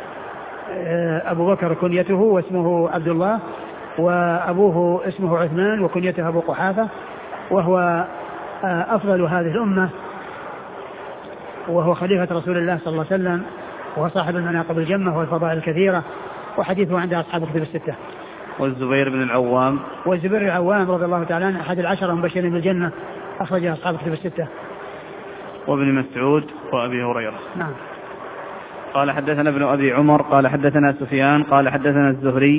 آه أبو بكر كنيته واسمه عبد الله وأبوه اسمه عثمان وكنيته أبو قحافة وهو آه أفضل هذه الأمة وهو خليفة رسول الله صلى الله عليه وسلم وهو صاحب المناقب الجمة والفضائل الكثيرة وحديثه عند أصحاب الكتب الستة. والزبير بن العوام. والزبير بن العوام رضي الله تعالى عنه أحد العشرة المبشرين بالجنة أخرج أصحاب الكتب الستة. وابن مسعود وأبي هريرة. نعم. قال حدثنا ابن أبي عمر قال حدثنا سفيان قال حدثنا الزهري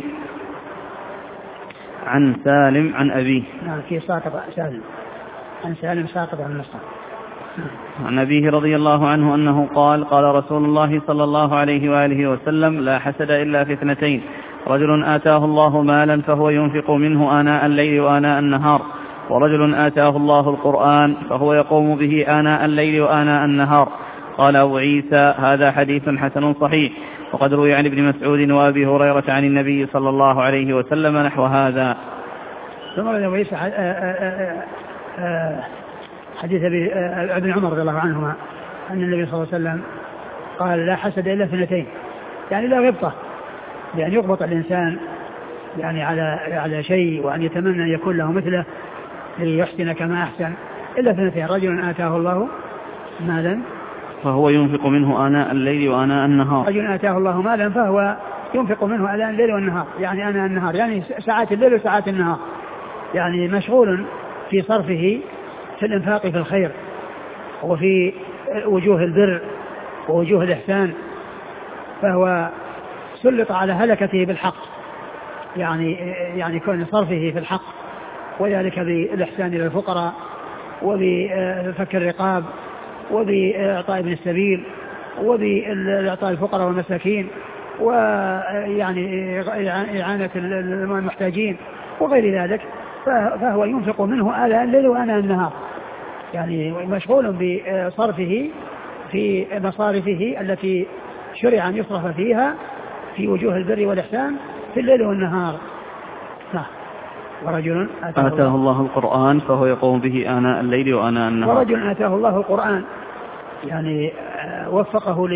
عن سالم عن أبيه. نعم في ساقط سالم عن سالم ساقط عن النصر. عن أبيه رضي الله عنه أنه قال قال رسول الله صلى الله عليه وآله وسلم لا حسد إلا في اثنتين رجل آتاه الله مالا فهو ينفق منه آناء الليل وآناء النهار ورجل آتاه الله القرآن فهو يقوم به آناء الليل وآناء النهار. قال أبو عيسى هذا حديث حسن صحيح وقد روي عن ابن مسعود وأبي هريرة عن النبي صلى الله عليه وسلم نحو هذا. ثم أبو عيسى حديث ابن عمر رضي الله عنهما أن النبي صلى الله عليه وسلم قال لا حسد إلا في اثنتين يعني لا غبطة بأن يغبط الإنسان يعني على على شيء وأن يتمنى أن يكون له مثله ليحسن كما أحسن إلا في اثنتين رجل آتاه الله مالا فهو ينفق منه آناء الليل وآناء النهار. رجل آتاه الله مالا فهو ينفق منه آناء الليل والنهار يعني آناء النهار يعني ساعات الليل وساعات النهار يعني مشغول في صرفه في الإنفاق في الخير وفي وجوه البر ووجوه الإحسان فهو سلط على هلكته بالحق يعني يعني كون صرفه في الحق وذلك بالإحسان إلى الفقراء وبفك الرقاب وبإعطاء ابن السبيل وبإعطاء الفقراء والمساكين ويعني إعانة المحتاجين وغير ذلك فهو ينفق منه آلاء الليل وآناء النهار يعني مشغول بصرفه في مصارفه التي شرع أن يصرف فيها في وجوه البر والإحسان في الليل والنهار. نعم. ورجل آتاه, آتاه الله القرآن فهو يقوم به آناء الليل وآناء النهار. ورجل آتاه الله القرآن يعني وفقه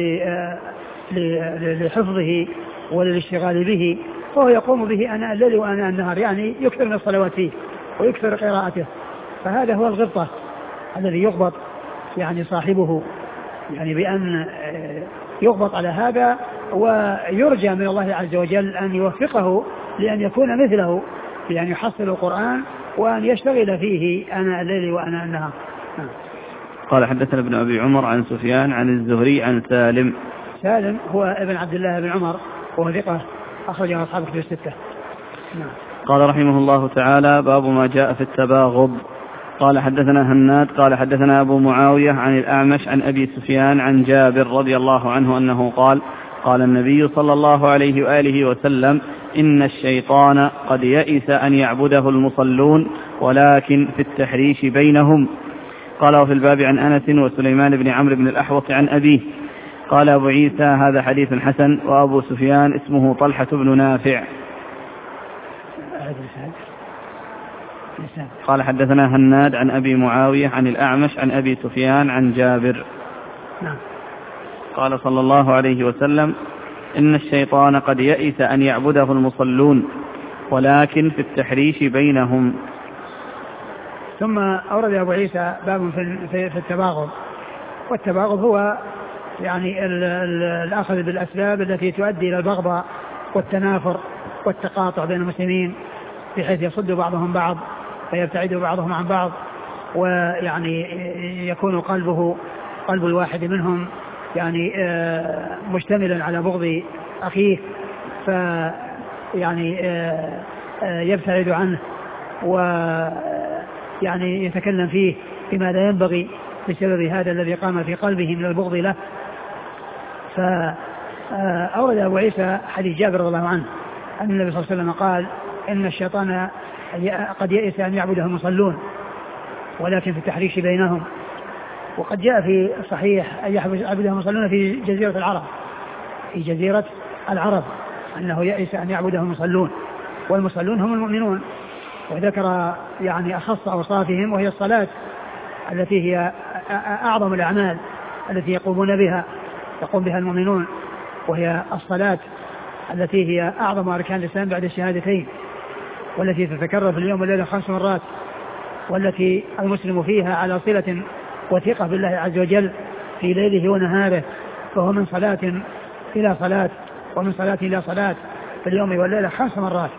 لحفظه وللاشتغال به فهو يقوم به آناء الليل وآناء النهار، يعني يكثر من الصلوات فيه ويكثر قراءته. فهذا هو الغبطة الذي يغبط يعني صاحبه، يعني بأن يغبط على هذا، ويرجى من الله عز وجل أن يوفقه لأن يكون مثله، يعني يحصل القرآن وأن يشتغل فيه آناء الليل وآناء النهار. قال حدثنا ابن أبي عمر عن سفيان عن الزهري عن سالم. سالم هو ابن عبد الله بن عمر وهو ثقة أخرجه أصحاب كتب الستة. قال رحمه الله تعالى: باب ما جاء في التباغض. قال حدثنا هناد قال حدثنا أبو معاوية عن الأعمش عن أبي سفيان عن جابر رضي الله عنه أنه قال: قال النبي صلى الله عليه وآله وسلم: إن الشيطان قد يئس أن يعبده المصلون ولكن في التحريش بينهم. قال: وفي الباب عن أنس وسليمان بن عمرو بن الأحوص عن أبيه. قال أبو عيسى: هذا حديث حسن. وأبو سفيان اسمه طلحة بن نافع. قال حدثنا هناد عن أبي معاوية عن الأعمش عن أبي سفيان عن جابر. قال صلى الله عليه وسلم: إن الشيطان قد يئس أن يعبده المصلون ولكن في التحريش بينهم. ثم أورد أبو عيسى باب في التباغض. والتباغض هو يعني الأخذ بالأسباب التي تؤدي إلى البغضاء والتنافر والتقاطع بين المسلمين، بحيث يصد بعضهم بعض فيبتعد بعضهم عن بعض، ويعني يكون قلبه قلب الواحد منهم يعني مشتملا على بغض أخيه، فيعني يبتعد عنه ويعني يتكلم فيه بما لا ينبغي بسبب هذا الذي قام في قلبه من البغض له. فأورد أبو عيسى حديث جابر رضي الله عنه أن النبي صلى الله عليه وسلم قال: إن الشيطان قد يئس أن يعبده المصلون ولكن في التحريش بينهم. وقد جاء في صحيح أن يعبده المصلون في جزيرة العرب في جزيرة العرب أنه يئس أن يعبده المصلون، والمصلون هم المؤمنون. وذكر يعني أخص أوصافهم وهي الصلاة التي هي أعظم الأعمال التي يقومون بها يقوم بها المؤمنون، وهي الصلاة التي هي أعظم أركان الإسلام بعد الشهادتين، والتي تتكرر في اليوم والليلة خمس مرات، والتي المسلم فيها على صلة وثقة بالله عز وجل في ليله ونهاره، فهو من صلاة إلى صلاة ومن صلاة إلى صلاة في اليوم والليلة خمس مرات.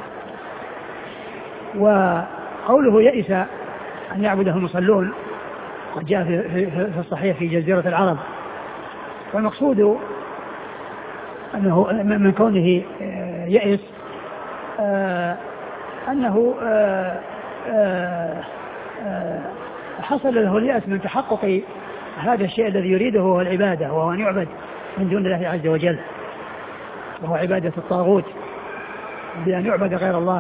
وقوله يئس أن يعبده المصلون قد جاء في الصحيح في جزيرة العرب، والمقصود أنه من كونه يئس أنه حصل له اليأس من تحقق هذا الشيء الذي يريده هو العبادة، وهو أن يعبد من دون الله عز وجل، وهو عبادة الطاغوت بأن يعبد غير الله.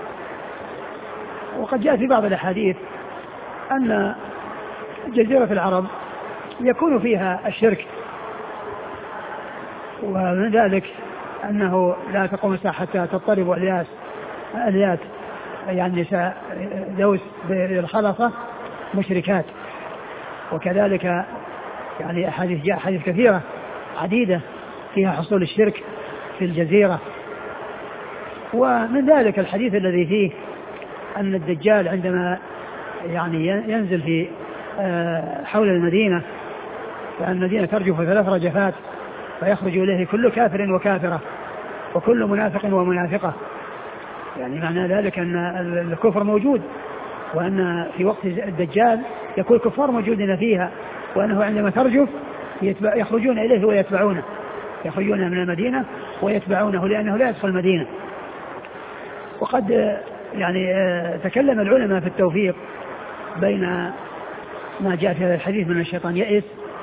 وقد جاء في بعض الأحاديث أن جزيرة العرب يكون فيها الشرك، ومن ذلك أنه لا تقوم الساعة حتى تضطرب الياس اليات يعني نساء دوس بالخلطة مشركات. وكذلك يعني أحاديث جاء حديث كثيرة عديدة فيها حصول الشرك في الجزيرة. ومن ذلك الحديث الذي فيه أن الدجال عندما يعني ينزل في حول المدينة، فإن المدينة ترجف ثلاث رجفات فيخرج إليه كل كافر وكافرة وكل منافق ومنافقة، يعني معنى ذلك أن الكفر موجود، وأن في وقت الدجال يكون الكفار موجودين فيها، وأنه عندما ترجف يخرجون إليه ويتبعونه، يخرجون من المدينة ويتبعونه لأنه لا يدخل المدينة. وقد يعني تكلم العلماء في التوفيق بين ما جاء في هذا الحديث من الشيطان يئس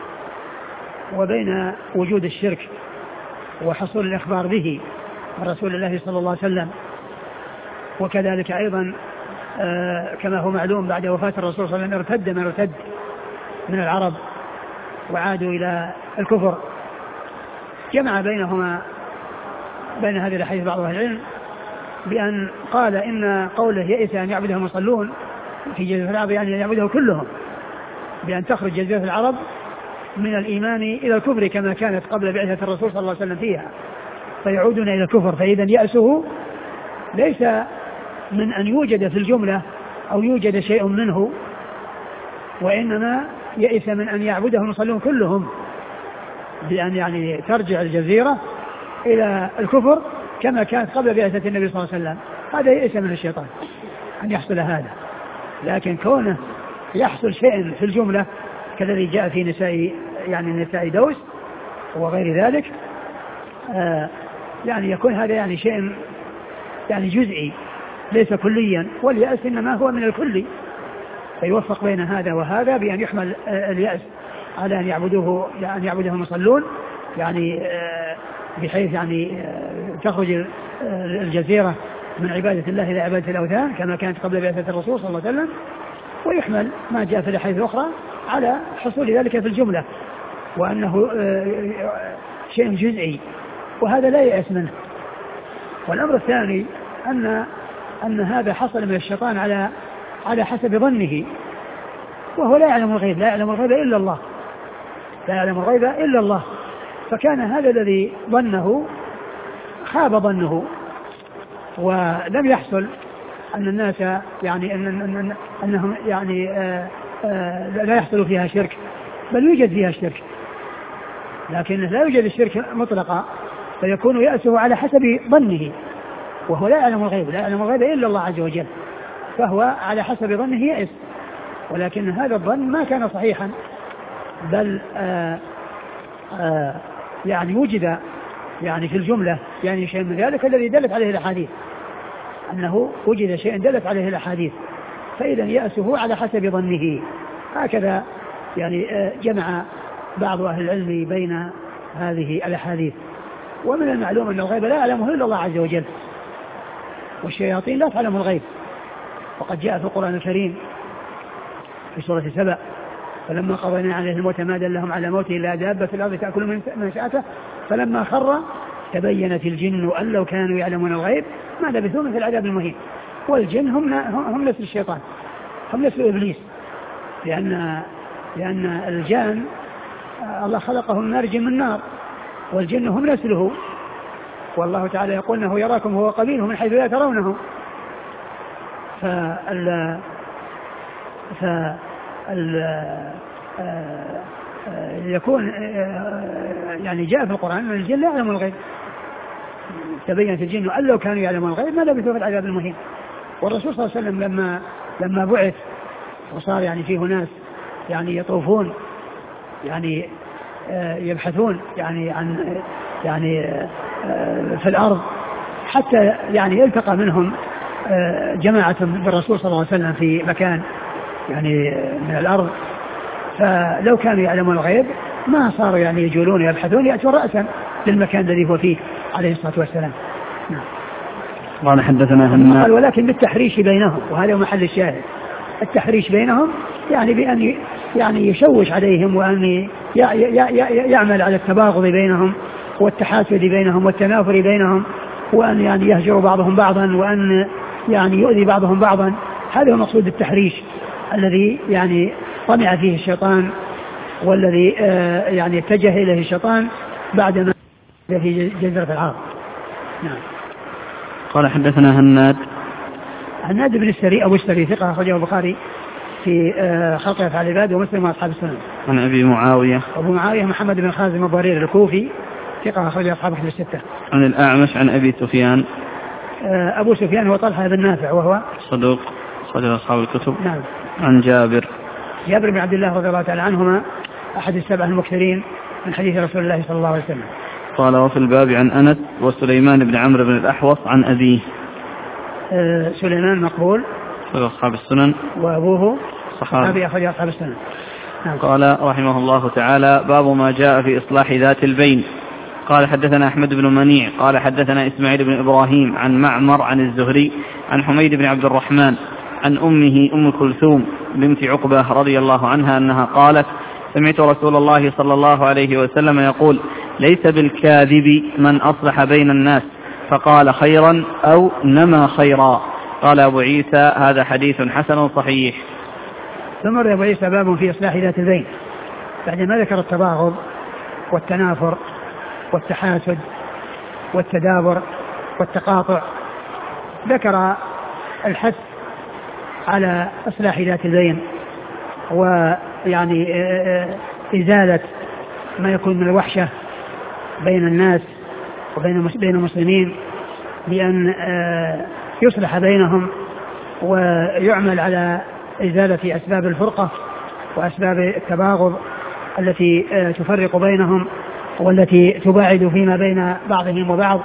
وبين وجود الشرك وحصول الإخبار به من رسول الله صلى الله عليه وسلم. وكذلك أيضا كما هو معلوم بعد وفاة الرسول صلى الله عليه وسلم ارتد من ارتد من العرب وعادوا إلى الكفر. جمع بينهما بين هذه الأحاديث بعض أهل العلم بأن قال إن قوله يئس أن يعبده المصلون في جزيرة العرب يعني أن يعبده كلهم، بأن تخرج جزيرة العرب من الإيمان إلى الكفر كما كانت قبل بعثة الرسول صلى الله عليه وسلم فيها، فيعودون إلى الكفر. فإذا يأسه ليس من أن يوجد في الجملة أو يوجد شيء منه، وإنما يئس من أن يعبده المصلون كلهم، بأن يعني ترجع الجزيرة إلى الكفر كما كانت قبل بعثة النبي صلى الله عليه وسلم. هذا يئس من الشيطان أن يحصل هذا، لكن كونه يحصل شيء في الجملة كالذي جاء في نساء يعني نساء دوس وغير ذلك آه يعني يكون هذا يعني شيء يعني جزئي ليس كليا، واليأس إنما هو من الكلي، فيوفق بين هذا وهذا بأن يحمل آه اليأس على أن يعبدوه أن يعبده المصلون يعني آه بحيث يعني آه تخرج الجزيرة من عبادة الله إلى عبادة الأوثان كما كانت قبل بعثة الرسول صلى الله عليه وسلم، ويحمل ما جاء في الأحاديث الأخرى على حصول ذلك في الجملة، وأنه شيء جزئي وهذا لا يأس منه. والأمر الثاني أن أن هذا حصل من الشيطان على على حسب ظنه، وهو لا يعلم الغيب، لا يعلم الغيب إلا الله، لا يعلم الغيب إلا الله، فكان هذا الذي ظنه خاب ظنه، ولم يحصل أن الناس يعني أن أن أنهم يعني آآ آآ لا يحصل فيها شرك، بل يوجد فيها الشرك، لكن لا يوجد الشرك مطلقا، فيكون يأسه على حسب ظنه، وهو لا يعلم الغيب، لا يعلم الغيب إلا الله عز وجل، فهو على حسب ظنه يأس، ولكن هذا الظن ما كان صحيحا، بل آآ آآ يعني وجد يعني في الجملة يعني شيء من ذلك الذي دلت عليه الأحاديث، أنه وجد شيء دلت عليه الأحاديث، فإذا يأسه على حسب ظنه. هكذا يعني جمع بعض أهل العلم بين هذه الأحاديث. ومن المعلوم أن الغيب لا يعلمه إلا الله عز وجل، والشياطين لا تعلم الغيب، وقد جاء في القرآن الكريم في سورة سبأ فلما قضينا عليه الموت ما دلهم على موته إلا دابة في الأرض تأكل من ساعته فلما خر تبينت الجن أن لو كانوا يعلمون الغيب ما لبثوا في العذاب المهين. والجن هم هم نسل الشيطان، هم نسل إبليس، لأن لأن الجان الله خلقهم من مارج من نار، والجن هم نسله، والله تعالى يقول انه يراكم هو قبيله من حيث لا ترونه. فال فال يكون يعني جاء في القرآن أن الجن لا يعلمون الغيب، تبينت الجن أن لو كانوا يعلمون الغيب ما لبثوا في العذاب المهين. والرسول صلى الله عليه وسلم لما لما بعث وصار يعني فيه ناس يعني يطوفون يعني يبحثون يعني عن يعني في الأرض حتى يعني يلتقى منهم جماعة بالرسول صلى الله عليه وسلم في مكان يعني من الأرض، فلو كانوا يعلمون الغيب ما صاروا يعني يجولون يبحثون، يأتون رأسا للمكان الذي هو فيه عليه الصلاة والسلام. نعم. قال حدثنا هناد ولكن بالتحريش بينهم، وهذا محل الشاهد، التحريش بينهم يعني بأن يعني يشوش عليهم وأن يعمل على التباغض بينهم والتحاسد بينهم والتنافر بينهم، وأن يعني يهجر بعضهم بعضا، وأن يعني يؤذي بعضهم بعضا. هذا هو مقصود التحريش الذي يعني طمع فيه الشيطان، والذي آه يعني اتجه إليه الشيطان بعدما في جزيرة العرب. نعم. قال حدثنا هناد هناد بن السري أبو السري ثقة أخرجه البخاري في آه خلق أفعال العباد ومسلم وأصحاب السنن. عن أبي معاوية أبو معاوية محمد بن خازم الضرير الكوفي ثقة أخرجه أصحاب الكتب الستة. عن الأعمش عن أبي سفيان آه أبو سفيان هو طلحة بن نافع وهو صدوق صدوق أصحاب الكتب. نعم. عن جابر جابر بن عبد الله رضي الله تعالى عنهما أحد السبع المكثرين من حديث رسول الله صلى الله عليه وسلم. قال وفي الباب عن أنس وسليمان بن عمرو بن الأحوص عن أبيه. آه سليمان مقبول صدوق أصحاب السنن، وأبوه صحابي أخرج أصحاب السنن. نعم. قال رحمه الله تعالى باب ما جاء في إصلاح ذات البين. قال حدثنا أحمد بن منيع قال حدثنا إسماعيل بن إبراهيم عن معمر عن الزهري عن حميد بن عبد الرحمن عن أمه أم كلثوم بنت عقبة رضي الله عنها أنها قالت سمعت رسول الله صلى الله عليه وسلم يقول ليس بالكاذب من أصلح بين الناس فقال خيرا أو نما خيرا. قال أبو عيسى هذا حديث حسن صحيح. ثم أبو عيسى باب في إصلاح ذات البين بعدما ذكر التباغض والتنافر والتحاسد والتدابر والتقاطع ذكر الحث على إصلاح ذات البين ويعني إزالة ما يكون من الوحشة بين الناس وبين بين المسلمين بأن يصلح بينهم ويعمل على إزالة أسباب الفرقة وأسباب التباغض التي تفرق بينهم والتي تباعد فيما بين بعضهم وبعض.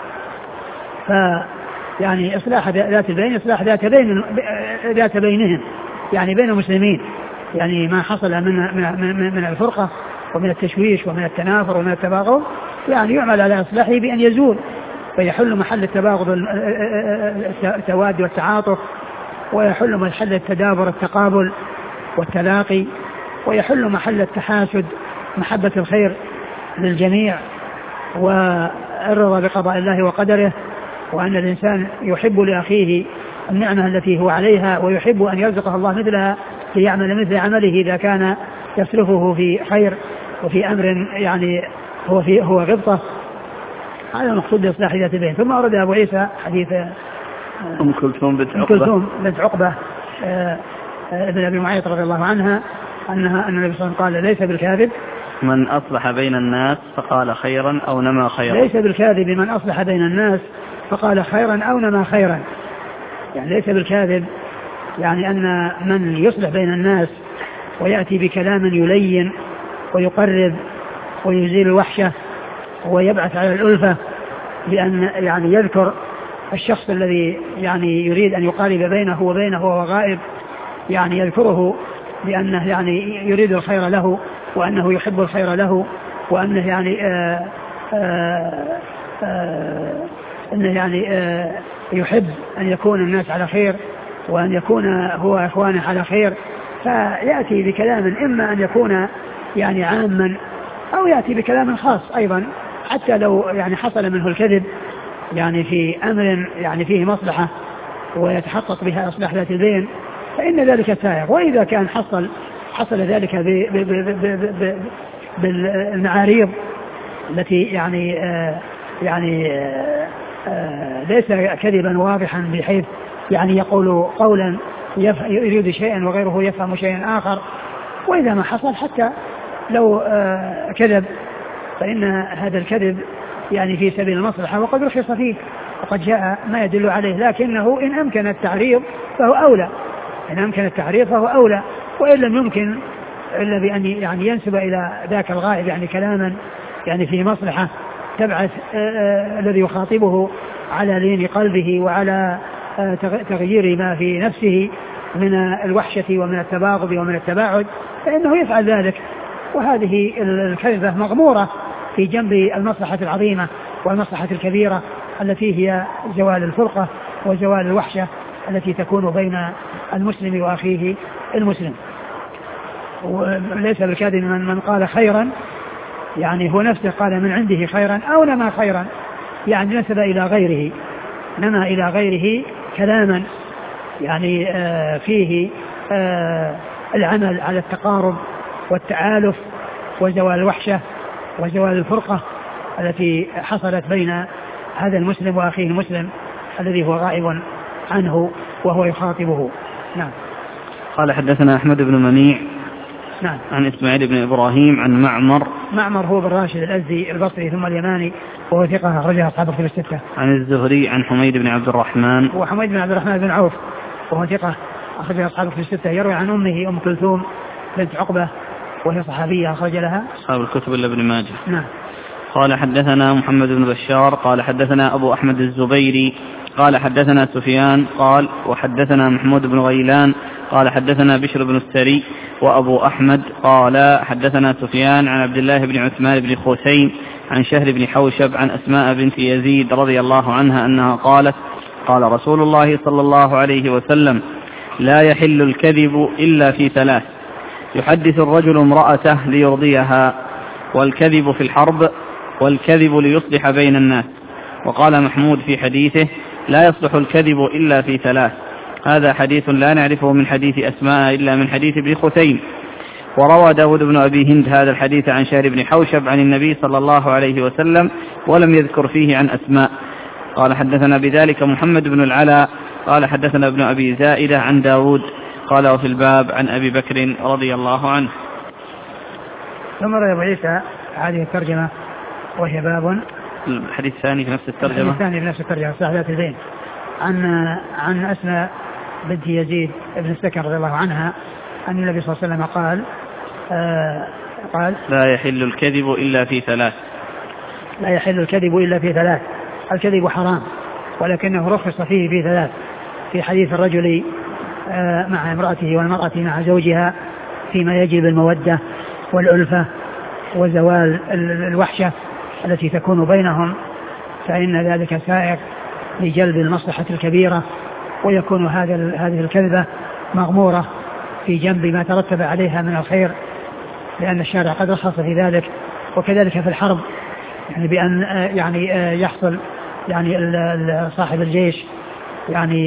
فيعني إصلاح ذات البين إصلاح ذات بين ذات بينهم يعني بين المسلمين يعني ما حصل من من من الفرقة ومن التشويش ومن التنافر ومن التباغض يعني يعمل على إصلاحه بأن يزول فيحل محل التباغض التواد والتعاطف ويحل محل التدابر التقابل والتلاقي ويحل محل التحاسد محبة الخير للجميع والرضا بقضاء الله وقدره وأن الإنسان يحب لأخيه النعمة التي هو عليها ويحب أن يرزقه الله مثلها ليعمل مثل عمله إذا كان يصرفه في خير وفي أمر يعني هو في هو غبطة. هذا المقصود بإصلاح ذات البين. ثم أورد أبو عيسى حديث أم كلثوم بنت عقبة, كلثوم بنت عقبة ابن أبي معيط رضي الله عنها أنها أن النبي صلى الله عليه وسلم قال ليس بالكاذب من أصلح بين الناس فقال خيرا أو نما خيرا. ليس بالكاذب من أصلح بين الناس فقال خيرا أو نما خيرا. يعني ليس بالكاذب يعني أن من يصلح بين الناس ويأتي بكلام يلين ويقرب ويزيل الوحشة ويبعث على الألفة بأن يعني يذكر الشخص الذي يعني يريد أن يقارب بينه وبينه وهو غائب يعني يذكره بأنه يعني يريد الخير له وأنه يحب الخير له وأنه يعني آآ آآ آآ أنه يعني آآ يحب أن يكون الناس على خير وأن يكون هو إخوانه على خير فيأتي بكلام إما أن يكون يعني عاما أو يأتي بكلام خاص أيضا حتى لو يعني حصل منه الكذب يعني في أمر يعني فيه مصلحة ويتحقق بها إصلاح ذات البين فإن ذلك سائغ. وإذا كان حصل حصل ذلك بالمعاريض التي يعني آه يعني آه آه ليس كذبا واضحا بحيث يعني يقول قولا يريد شيئا وغيره يفهم شيئا آخر. وإذا ما حصل حتى لو آه كذب فإن هذا الكذب يعني في سبيل المصلحة وقد رخص فيه وقد جاء ما يدل عليه لكنه إن أمكن التعريض فهو أولى إن أمكن التعريض فهو أولى وإن لم يمكن إلا بأن يعني ينسب إلى ذاك الغائب يعني كلاما يعني في مصلحة تبعث الذي يخاطبه على لين قلبه وعلى تغيير ما في نفسه من الوحشة ومن التباغض ومن التباعد فإنه يفعل ذلك. وهذه الكذبة مغمورة في جنب المصلحة العظيمة والمصلحة الكبيرة التي هي زوال الفرقة وزوال الوحشة التي تكون بين المسلم وأخيه المسلم. وليس بالكاذب من, من قال خيرا يعني هو نفسه قال من عنده خيرا أو نما خيرا يعني نسب إلى غيره نما إلى غيره كلاما يعني آه فيه آه العمل على التقارب والتآلف وزوال الوحشة وزوال الفرقة التي حصلت بين هذا المسلم وأخيه المسلم الذي هو غائب عنه وهو يخاطبه. نعم. قال حدثنا أحمد بن منيع نعم. عن إسماعيل بن إبراهيم عن معمر معمر هو بن راشد الأزدي البصري ثم اليماني وهو ثقة أخرجها أصحاب الكتب الستة. عن الزهري عن حميد بن عبد الرحمن وحميد بن عبد الرحمن بن عوف وهو ثقة أخرجها أصحاب الكتب الستة. يروي عن أمه أم كلثوم بنت عقبة وهي صحابية أخرج لها أصحاب الكتب إلا ابن ماجه. نعم. قال حدثنا محمد بن بشار قال حدثنا أبو أحمد الزبيري قال حدثنا سفيان قال وحدثنا محمود بن غيلان قال حدثنا بشر بن السري وأبو أحمد قال حدثنا سفيان عن عبد الله بن عثمان بن خوسين عن شهر بن حوشب عن أسماء بنت يزيد رضي الله عنها أنها قالت قال رسول الله صلى الله عليه وسلم لا يحل الكذب إلا في ثلاث يحدث الرجل امرأته ليرضيها، والكذب في الحرب، والكذب ليصلح بين الناس. وقال محمود في حديثه: لا يصلح الكذب إلا في ثلاث. هذا حديث لا نعرفه من حديث أسماء إلا من حديث ابن خثيم. وروى داود بن أبي هند هذا الحديث عن شهر بن حوشب عن النبي صلى الله عليه وسلم ولم يذكر فيه عن أسماء. قال حدثنا بذلك محمد بن العلاء قال حدثنا ابن أبي زائدة عن داود قال وفي الباب عن أبي بكر رضي الله عنه. ثم روى أبو عيسى هذه الترجمة وهي باب الحديث الثاني في نفس الترجمة الحديث الثاني في نفس الترجمة صحيح ذات البين عن عن أسماء بنت يزيد بن السكن رضي الله عنها أن النبي صلى الله عليه وسلم قال آه قال لا يحل الكذب إلا في ثلاث. لا يحل الكذب إلا في ثلاث. الكذب حرام ولكنه رخص فيه في ثلاث. في حديث الرجل آه مع امرأته والمرأة مع زوجها فيما يجب المودة والألفة وزوال الوحشة التي تكون بينهم، فإن ذلك سائق لجلب المصلحة الكبيرة، ويكون هذا هذه الكذبة مغمورة في جنب ما ترتب عليها من الخير، لأن الشارع قد رخص في ذلك. وكذلك في الحرب يعني بأن يعني يحصل يعني صاحب الجيش يعني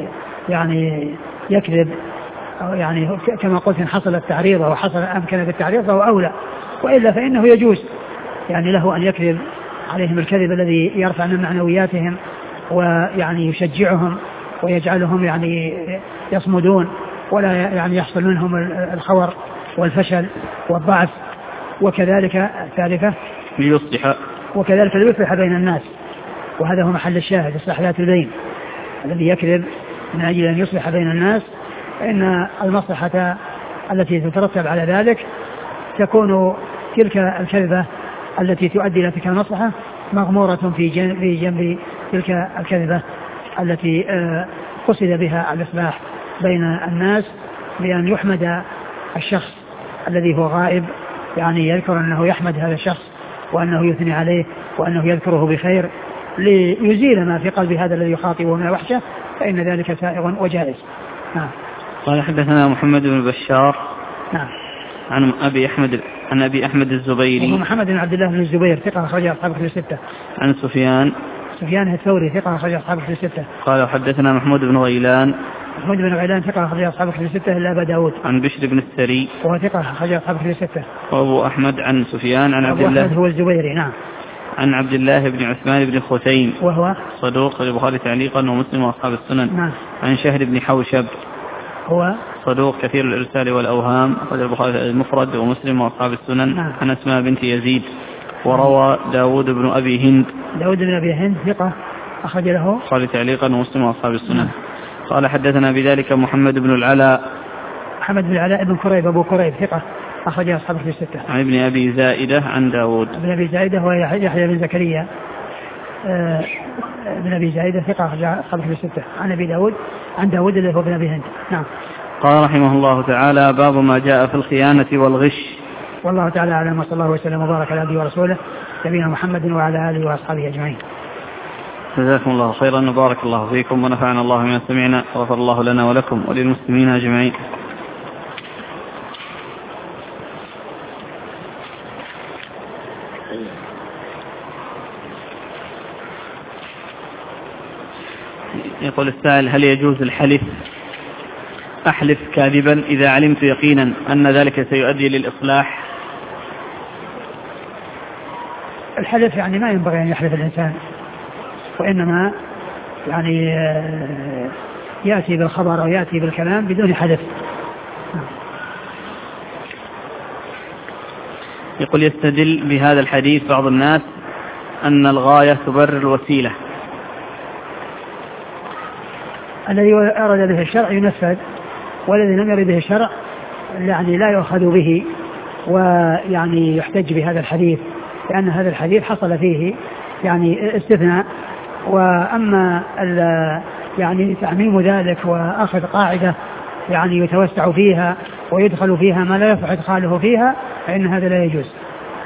يعني يكذب يعني كما قلت إن حصل التعريض أو حصل أمكن بالتعريض فهو أولى، وإلا فإنه يجوز يعني له أن يكذب عليهم الكذب الذي يرفع من معنوياتهم ويعني يشجعهم ويجعلهم يعني يصمدون ولا يعني يحصل منهم الخور والفشل والضعف. وكذلك الثالثة ليصلح وكذلك ليصلح بين الناس، وهذا هو محل الشاهد إصلاح ذات البين. الذي يكذب من أجل أن يصلح بين الناس فإن المصلحة التي تترتب على ذلك تكون تلك الكذبة التي تؤدي إلى تلك المصلحة مغمورة في جنب, في جنب تلك الكذبة التي قصد بها الإصلاح بين الناس، بأن يحمد الشخص الذي هو غائب، يعني يذكر أنه يحمد هذا الشخص وأنه يثني عليه وأنه يذكره بخير ليزيل ما في قلب هذا الذي يخاطبه من الوحشة، فإن ذلك سائغ وجائز. نعم. قال حدثنا محمد بن بشار نعم عن أبي أحمد عن أبي أحمد الزبيري محمد بن عبد الله بن الزبير ثقة أخرج أصحاب في الستة. عن سفيان سفيان الثوري ثقة أخرج أصحاب في الستة. قال حدثنا محمود بن غيلان محمود بن غيلان ثقة أخرج أصحاب في الستة إلا أبا داود. عن بشر بن السري وهو ثقة أخرج أصحاب في الستة. وأبو أحمد عن سفيان عن عبد الله أبو أحمد هو الزبيري. نعم. عن عبد الله بن عثمان بن خثيم وهو صدوق البخاري تعليقا ومسلم وأصحاب السنن. نعم. عن شهر بن حوشب هو صدوق كثير الإرسال والأوهام أخرج البخاري المفرد ومسلم وأصحاب السنن. نعم. عن أسماء بنت يزيد. وروى داود بن أبي هند داود بن أبي هند ثقة أخرج له البخاري تعليقا ومسلم وأصحاب السنن. نعم. قال حدثنا بذلك محمد بن العلاء محمد بن العلاء بن كريب أبو كريب ثقة أخرج أصحابه في الستة. عن ابن أبي زائدة عن داود ابن أبي زائدة هو يحيى بن زكريا آه ابن أبي زائدة ثقة أخرج أصحابه في الستة. عن أبي داود عن داود اللي هو ابن أبي هند. نعم. قال رحمه الله تعالى باب ما جاء في الخيانة والغش. والله تعالى أعلم وصلى الله وسلم وبارك على عبده ورسوله نبينا محمد وعلى آله وأصحابه أجمعين. جزاكم الله خيرا وبارك الله فيكم ونفعنا الله بما سمعنا وغفر الله لنا ولكم وللمسلمين أجمعين. يقول السائل هل يجوز الحلف أحلف كاذبا إذا علمت يقينا أن ذلك سيؤدي للإصلاح؟ الحلف يعني ما ينبغي أن يحلف الإنسان، وإنما يعني يأتي بالخبر أو يأتي بالكلام بدون حلف. يقول يستدل بهذا الحديث بعض الناس أن الغاية تبرر الوسيلة. الذي أراد به الشرع ينفذ، والذي لم يرد به الشرع يعني لا يؤخذ به ويعني يحتج بهذا الحديث، لأن هذا الحديث حصل فيه يعني استثناء. وأما يعني تعميم ذلك وأخذ قاعدة يعني يتوسع فيها ويدخل فيها ما لا يصح إدخاله فيها فإن هذا لا يجوز.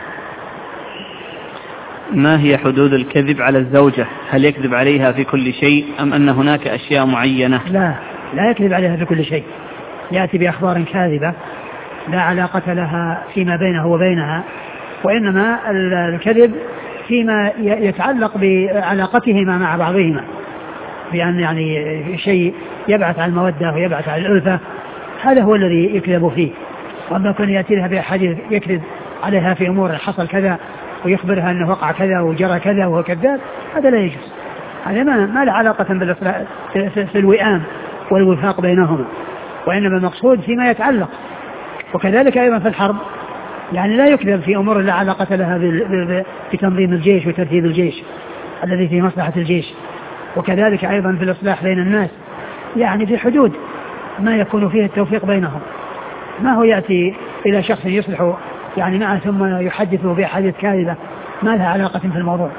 ما هي حدود الكذب على الزوجة؟ هل يكذب عليها في كل شيء أم أن هناك أشياء معينة؟ لا لا يكذب عليها في كل شيء، يأتي بأخبار كاذبة لا علاقة لها فيما بينه وبينها، وإنما الكذب فيما يتعلق بعلاقتهما مع بعضهما، بأن يعني شيء يبعث على المودة ويبعث على الألفة، هذا هو الذي يكذب فيه. وأما كان يأتي لها بأحاديث يكذب عليها في أمور حصل كذا ويخبرها أنه وقع كذا وجرى كذا وهو كذاب، هذا لا يجوز. هذا ما, ما له علاقة في, في الوئام والوفاق بينهما، وإنما المقصود فيما يتعلق. وكذلك أيضا في الحرب يعني لا يكذب في أمور لا علاقة لها بتنظيم الجيش وترتيب الجيش الذي في مصلحة الجيش. وكذلك أيضا في الإصلاح بين الناس يعني في حدود ما يكون فيه التوفيق بينهم، ما هو يأتي إلى شخص يصلح يعني معه ثم يحدثه بأحاديث كاذبة ما لها علاقة في الموضوع.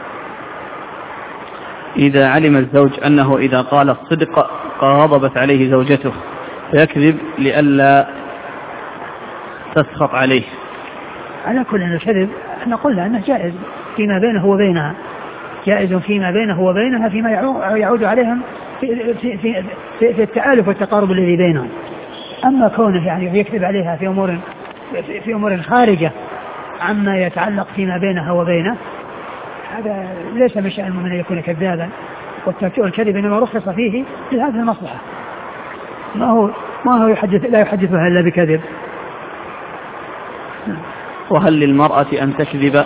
إذا علم الزوج أنه إذا قال الصدق غضبت عليه زوجته فيكذب لئلا تسخط عليه. على كل الكذب احنا قلنا أنه جائز فيما بينه وبينها، جائز فيما بينه وبينها فيما يعود عليهم في, في, في, في, في التآلف والتقارب الذي بينهم. أما كونه يعني يكذب عليها في أمور في أمور خارجة عما يتعلق فيما بينها وبينه، هذا ليس من شأن المؤمن أن يكون كذابا، والكذب إنما رخص فيه لهذه المصلحة، ما هو ما هو يحدث لا يحدثها إلا بكذب. وهل للمرأة أن تكذب؟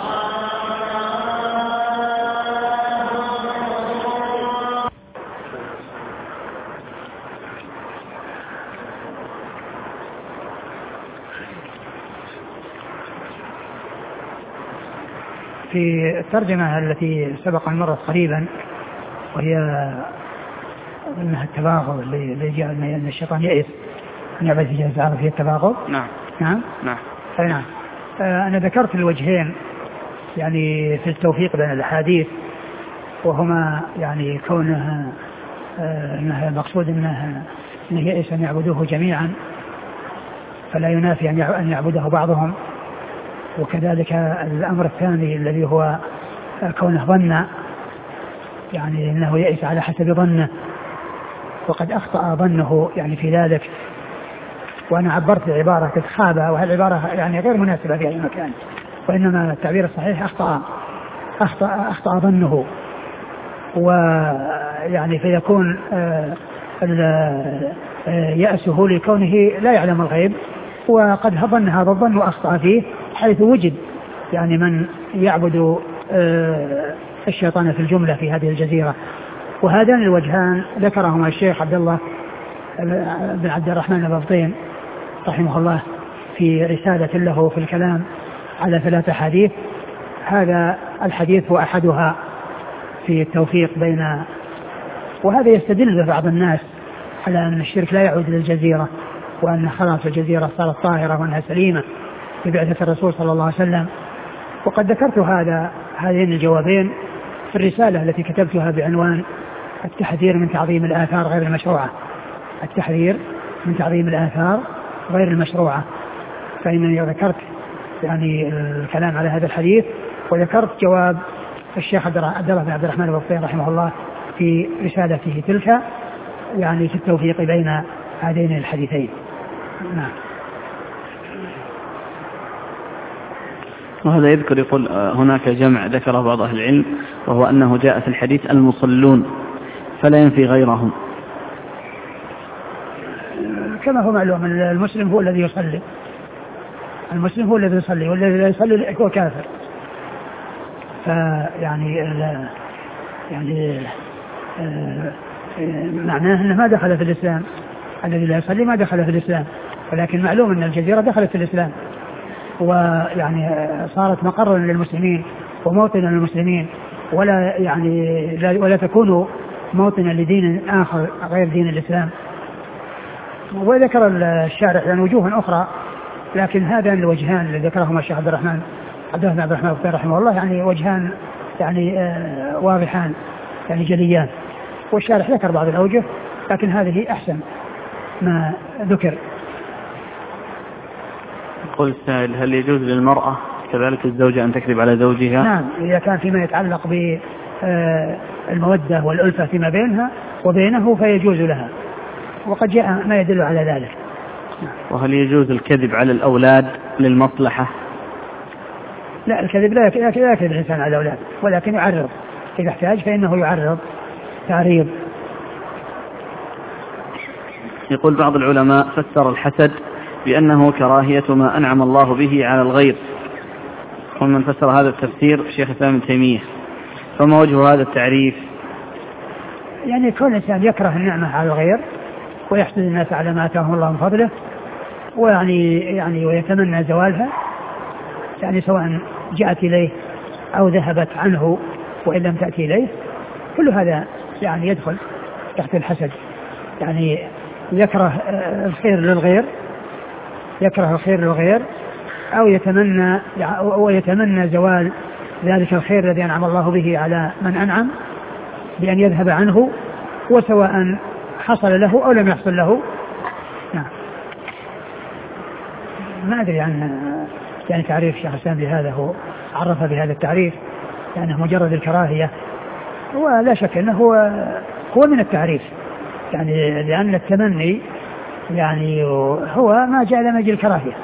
في الترجمة التي سبق أن مرت قريبا وهي أنها التباغض اللي جاء أن الشيطان يئس أن يعبد في جهة تعالى فيه التباغض. نعم نعم نعم نعم. أنا ذكرت الوجهين يعني في التوفيق بين الأحاديث، وهما يعني كونها أنها المقصود أنها أنه يئس أن يعبدوه جميعا فلا ينافي أن يعبده بعضهم، وكذلك الأمر الثاني الذي هو كونه ظن يعني أنه يئس على حسب ظنه وقد أخطأ ظنه يعني في ذلك. وأنا عبرت بعبارة خابة، وهالعبارة يعني غير مناسبة في أي مكان، وإنما التعبير الصحيح أخطأ أخطأ أخطأ ظنه، ويعني فيكون يأسه لكونه لا يعلم الغيب وقد ظن هذا الظن وأخطأ فيه، حيث وجد يعني من يعبد الشيطان في الجملة في هذه الجزيرة. وهذان الوجهان ذكرهما الشيخ عبد الله بن عبد الرحمن البطين رحمه الله في رسالة له في الكلام على ثلاثة حديث. هذا الحديث هو أحدها في التوفيق بين، وهذا يستدل بعض الناس على أن الشرك لا يعود للجزيرة، وأن خلاص الجزيرة صارت طاهرة وأنها سليمة ببعثة الرسول صلى الله عليه وسلم. وقد ذكرت هذا هذين الجوابين في الرسالة التي كتبتها بعنوان التحذير من تعظيم الآثار غير المشروعة، التحذير من تعظيم الآثار غير المشروعة. فإنني ذكرت يعني الكلام على هذا الحديث، وذكرت جواب الشيخ عبد الله بن عبد الرحمن البطين رحمه الله في رسالته تلك يعني في التوفيق بين هذين الحديثين. نعم. وهذا يذكر يقول هناك جمع ذكره بعض أهل العلم، وهو أنه جاء في الحديث المصلون فلا ينفي غيرهم، كما هو معلوم المسلم هو الذي يصلي، المسلم هو الذي يصلي، والذي لا يصلي هو كافر. فيعني يعني معناه أنه ما دخل في الإسلام، الذي لا يصلي ما دخل في الإسلام، ولكن معلوم أن الجزيرة دخلت في الإسلام، ويعني صارت مقرا للمسلمين وموطنا للمسلمين، ولا يعني لا ولا تكون موطنا لدين آخر غير دين الإسلام. وذكر الشارح يعني وجوها أخرى، لكن هذان الوجهان اللي ذكرهما الشيخ عبد الرحمن عبد الله بن عبد الرحمن رحمه الله يعني وجهان يعني آه واضحان يعني جليان، والشارح ذكر بعض الأوجه لكن هذه أحسن ما ذكر. يقول السائل هل يجوز للمرأة كذلك الزوجة أن تكذب على زوجها؟ نعم، إذا كان فيما يتعلق بالمودة والألفة فيما بينها وبينه فيجوز لها، وقد جاء ما يدل على ذلك. وهل يجوز الكذب على الأولاد للمصلحة؟ لا، الكذب لا يكذب الإنسان على الأولاد، ولكن يعرض إذا احتاج، فإنه يعرض تعريض. يقول بعض العلماء فسر الحسد بأنه كراهية ما أنعم الله به على الغير، ومن فسر هذا التفسير الشيخ الإسلام ابن تيمية، فما وجه هذا التعريف؟ يعني كل إنسان يكره النعمة على الغير ويحسد الناس على ما آتاهم الله من فضله، ويعني يعني ويتمنى زوالها، يعني سواء جاءت إليه أو ذهبت عنه وإن لم تأتي إليه، كل هذا يعني يدخل تحت الحسد. يعني يكره الخير للغير، يكره الخير للغير أو يتمنى ويتمنى زوال ذلك الخير الذي أنعم الله به على من أنعم بأن يذهب عنه، وسواء حصل له أو لم يحصل له. نعم. ما أدري عن يعني تعريف الشيخ الإسلام بهذا، هو عرف بهذا التعريف يعني مجرد الكراهية، ولا شك أنه هو, هو من التعريف، يعني لأن التمني يعني هو ما جاء لما يجي الكراهية.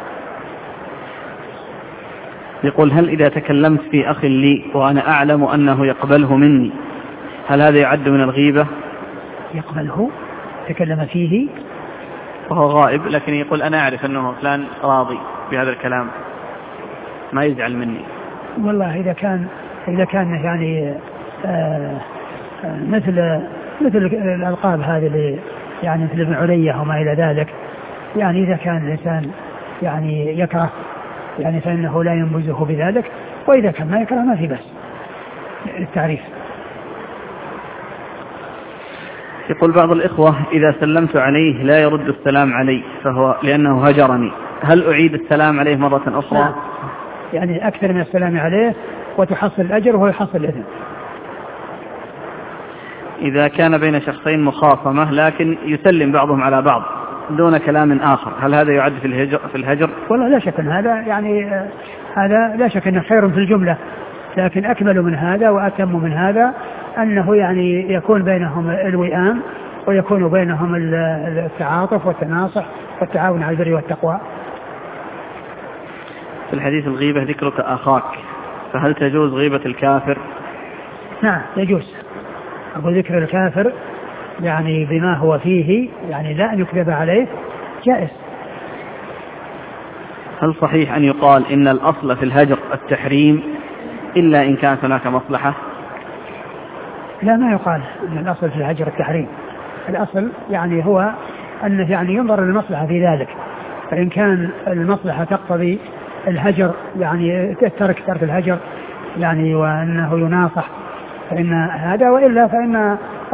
يقول هل إذا تكلمت في أخ لي وأنا أعلم أنه يقبله مني هل هذا يعد من الغيبة؟ يقبله، تكلم فيه وهو غائب، لكن يقول أنا أعرف أنه فلان راضي بهذا الكلام ما يزعل مني. والله إذا كان إذا كان يعني آه آه مثل مثل الألقاب هذه اللي يعني مثل ابن علية وما إلى ذلك، يعني إذا كان الإنسان يعني يكره يعني فإنه لا ينبذه بذلك، وإذا كان ما يكره ما في بس التعريف. يقول بعض الإخوة إذا سلمت عليه لا يرد السلام علي فهو لأنه هجرني، هل أعيد السلام عليه مرة أخرى؟ نعم. يعني أكثر من السلام عليه وتحصل الأجر وهو يحصل الإثم. إذا كان بين شخصين مخاصمة لكن يسلم بعضهم على بعض دون كلام آخر هل هذا يعد في الهجر؟ في الهجر؟ والله لا شك أن هذا يعني آه هذا لا شك أنه خير في الجملة، لكن أكمل من هذا وأتم من هذا أنه يعني يكون بينهم الوئام ويكون بينهم التعاطف والتناصح والتعاون على البر والتقوى. في الحديث الغيبة ذكرك أخاك، فهل تجوز غيبة الكافر؟ نعم يجوز، أقول ذكر الكافر يعني بما هو فيه، يعني لا أن يكذب عليه، جائز. هل صحيح أن يقال إن الأصل في الهجر التحريم إلا إن كانت هناك مصلحة؟ لا، ما يقال أن الأصل في الهجر التحريم، الأصل يعني هو أنه يعني ينظر للمصلحة في ذلك، فإن كان المصلحة تقتضي الهجر يعني ترك ترك الهجر يعني وأنه يناصح فإن هذا، وإلا فإن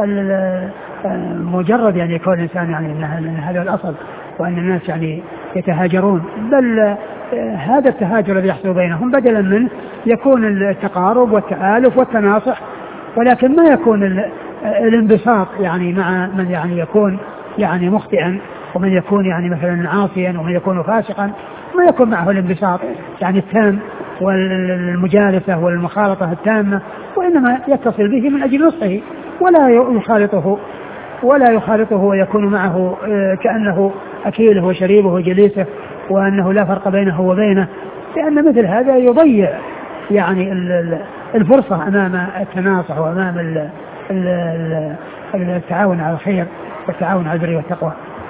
مجرد يعني يكون الإنسان يعني أن هذا الأصل وأن الناس يعني يتهاجرون، بل هذا التهاجر الذي يحصل بينهم بدلا منه يكون التقارب والتآلف والتناصح، ولكن ما يكون الانبساط يعني مع من يعني يكون يعني مخطئا ومن يكون يعني مثلا عاصيا ومن يكون فاسقا، ما يكون معه الانبساط يعني التام والمجالسة والمخالطة التامة، وإنما يتصل به من أجل نصحه ولا يخالطه ولا يخالطه ويكون معه كأنه أكيله وشريبه وجليسه وأنه لا فرق بينه وبينه، لأن مثل هذا يضيع يعني الفرصة أمام التناصح وأمام التعاون على الخير والتعاون على البر والتقوى.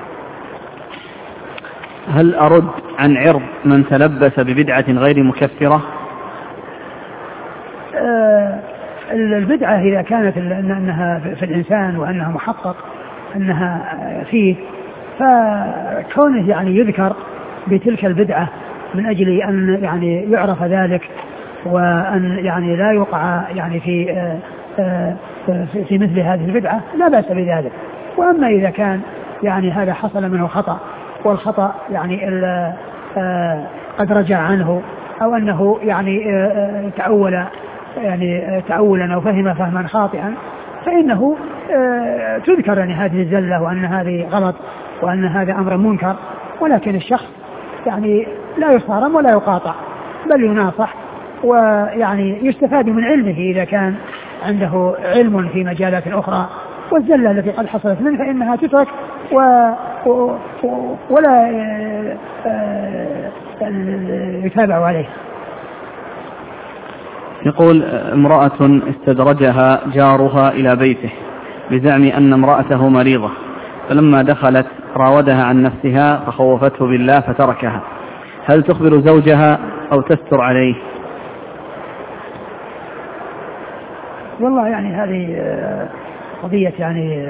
هل أرد عن عرض من تلبس ببدعة غير مكفرة؟ آه البدعة إذا كانت أنها في الإنسان وأنها محقق أنها فيه، فكونه يعني يذكر بتلك البدعة من أجل أن يعني يعرف ذلك وأن يعني لا يقع يعني في آه آه في مثل هذه البدعة لا بأس بذلك. وأما إذا كان يعني هذا حصل منه خطأ والخطأ يعني قد رجع عنه أو أنه يعني تأول يعني تأولا أو فهم فهما خاطئا، فإنه تذكر يعني هذه الزلة وأن هذه غلط وأن هذا أمر منكر، ولكن الشخص يعني لا يصارم ولا يقاطع بل يناصح، ويعني يستفاد من علمه إذا كان عنده علم في مجالات أخرى، والزلة التي قد حصلت منه فإنها تترك ولا يتابع عليه. يقول امرأة استدرجها جارها إلى بيته بزعم أن امرأته مريضة، فلما دخلت راودها عن نفسها فخوفته بالله فتركها، هل تخبر زوجها أو تستر عليه؟ والله يعني هذه قضية يعني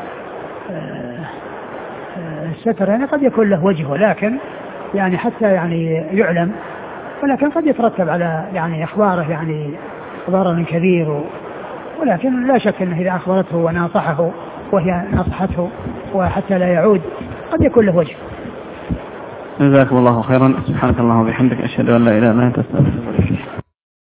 الستر يعني قد يكون له وجهه، لكن يعني حتى يعني يعلم، ولكن قد يترتب على يعني إخباره يعني ضرر كبير، ولكن لا شك أنه إذا أخبرته وناصحه وهي نصحته وحتى لا يعود قد يكون له وجه. جزاكم الله خيرا. سبحانك اللهم وبحمدك، أشهد أن لا إله إلا أنت، أستغفرك.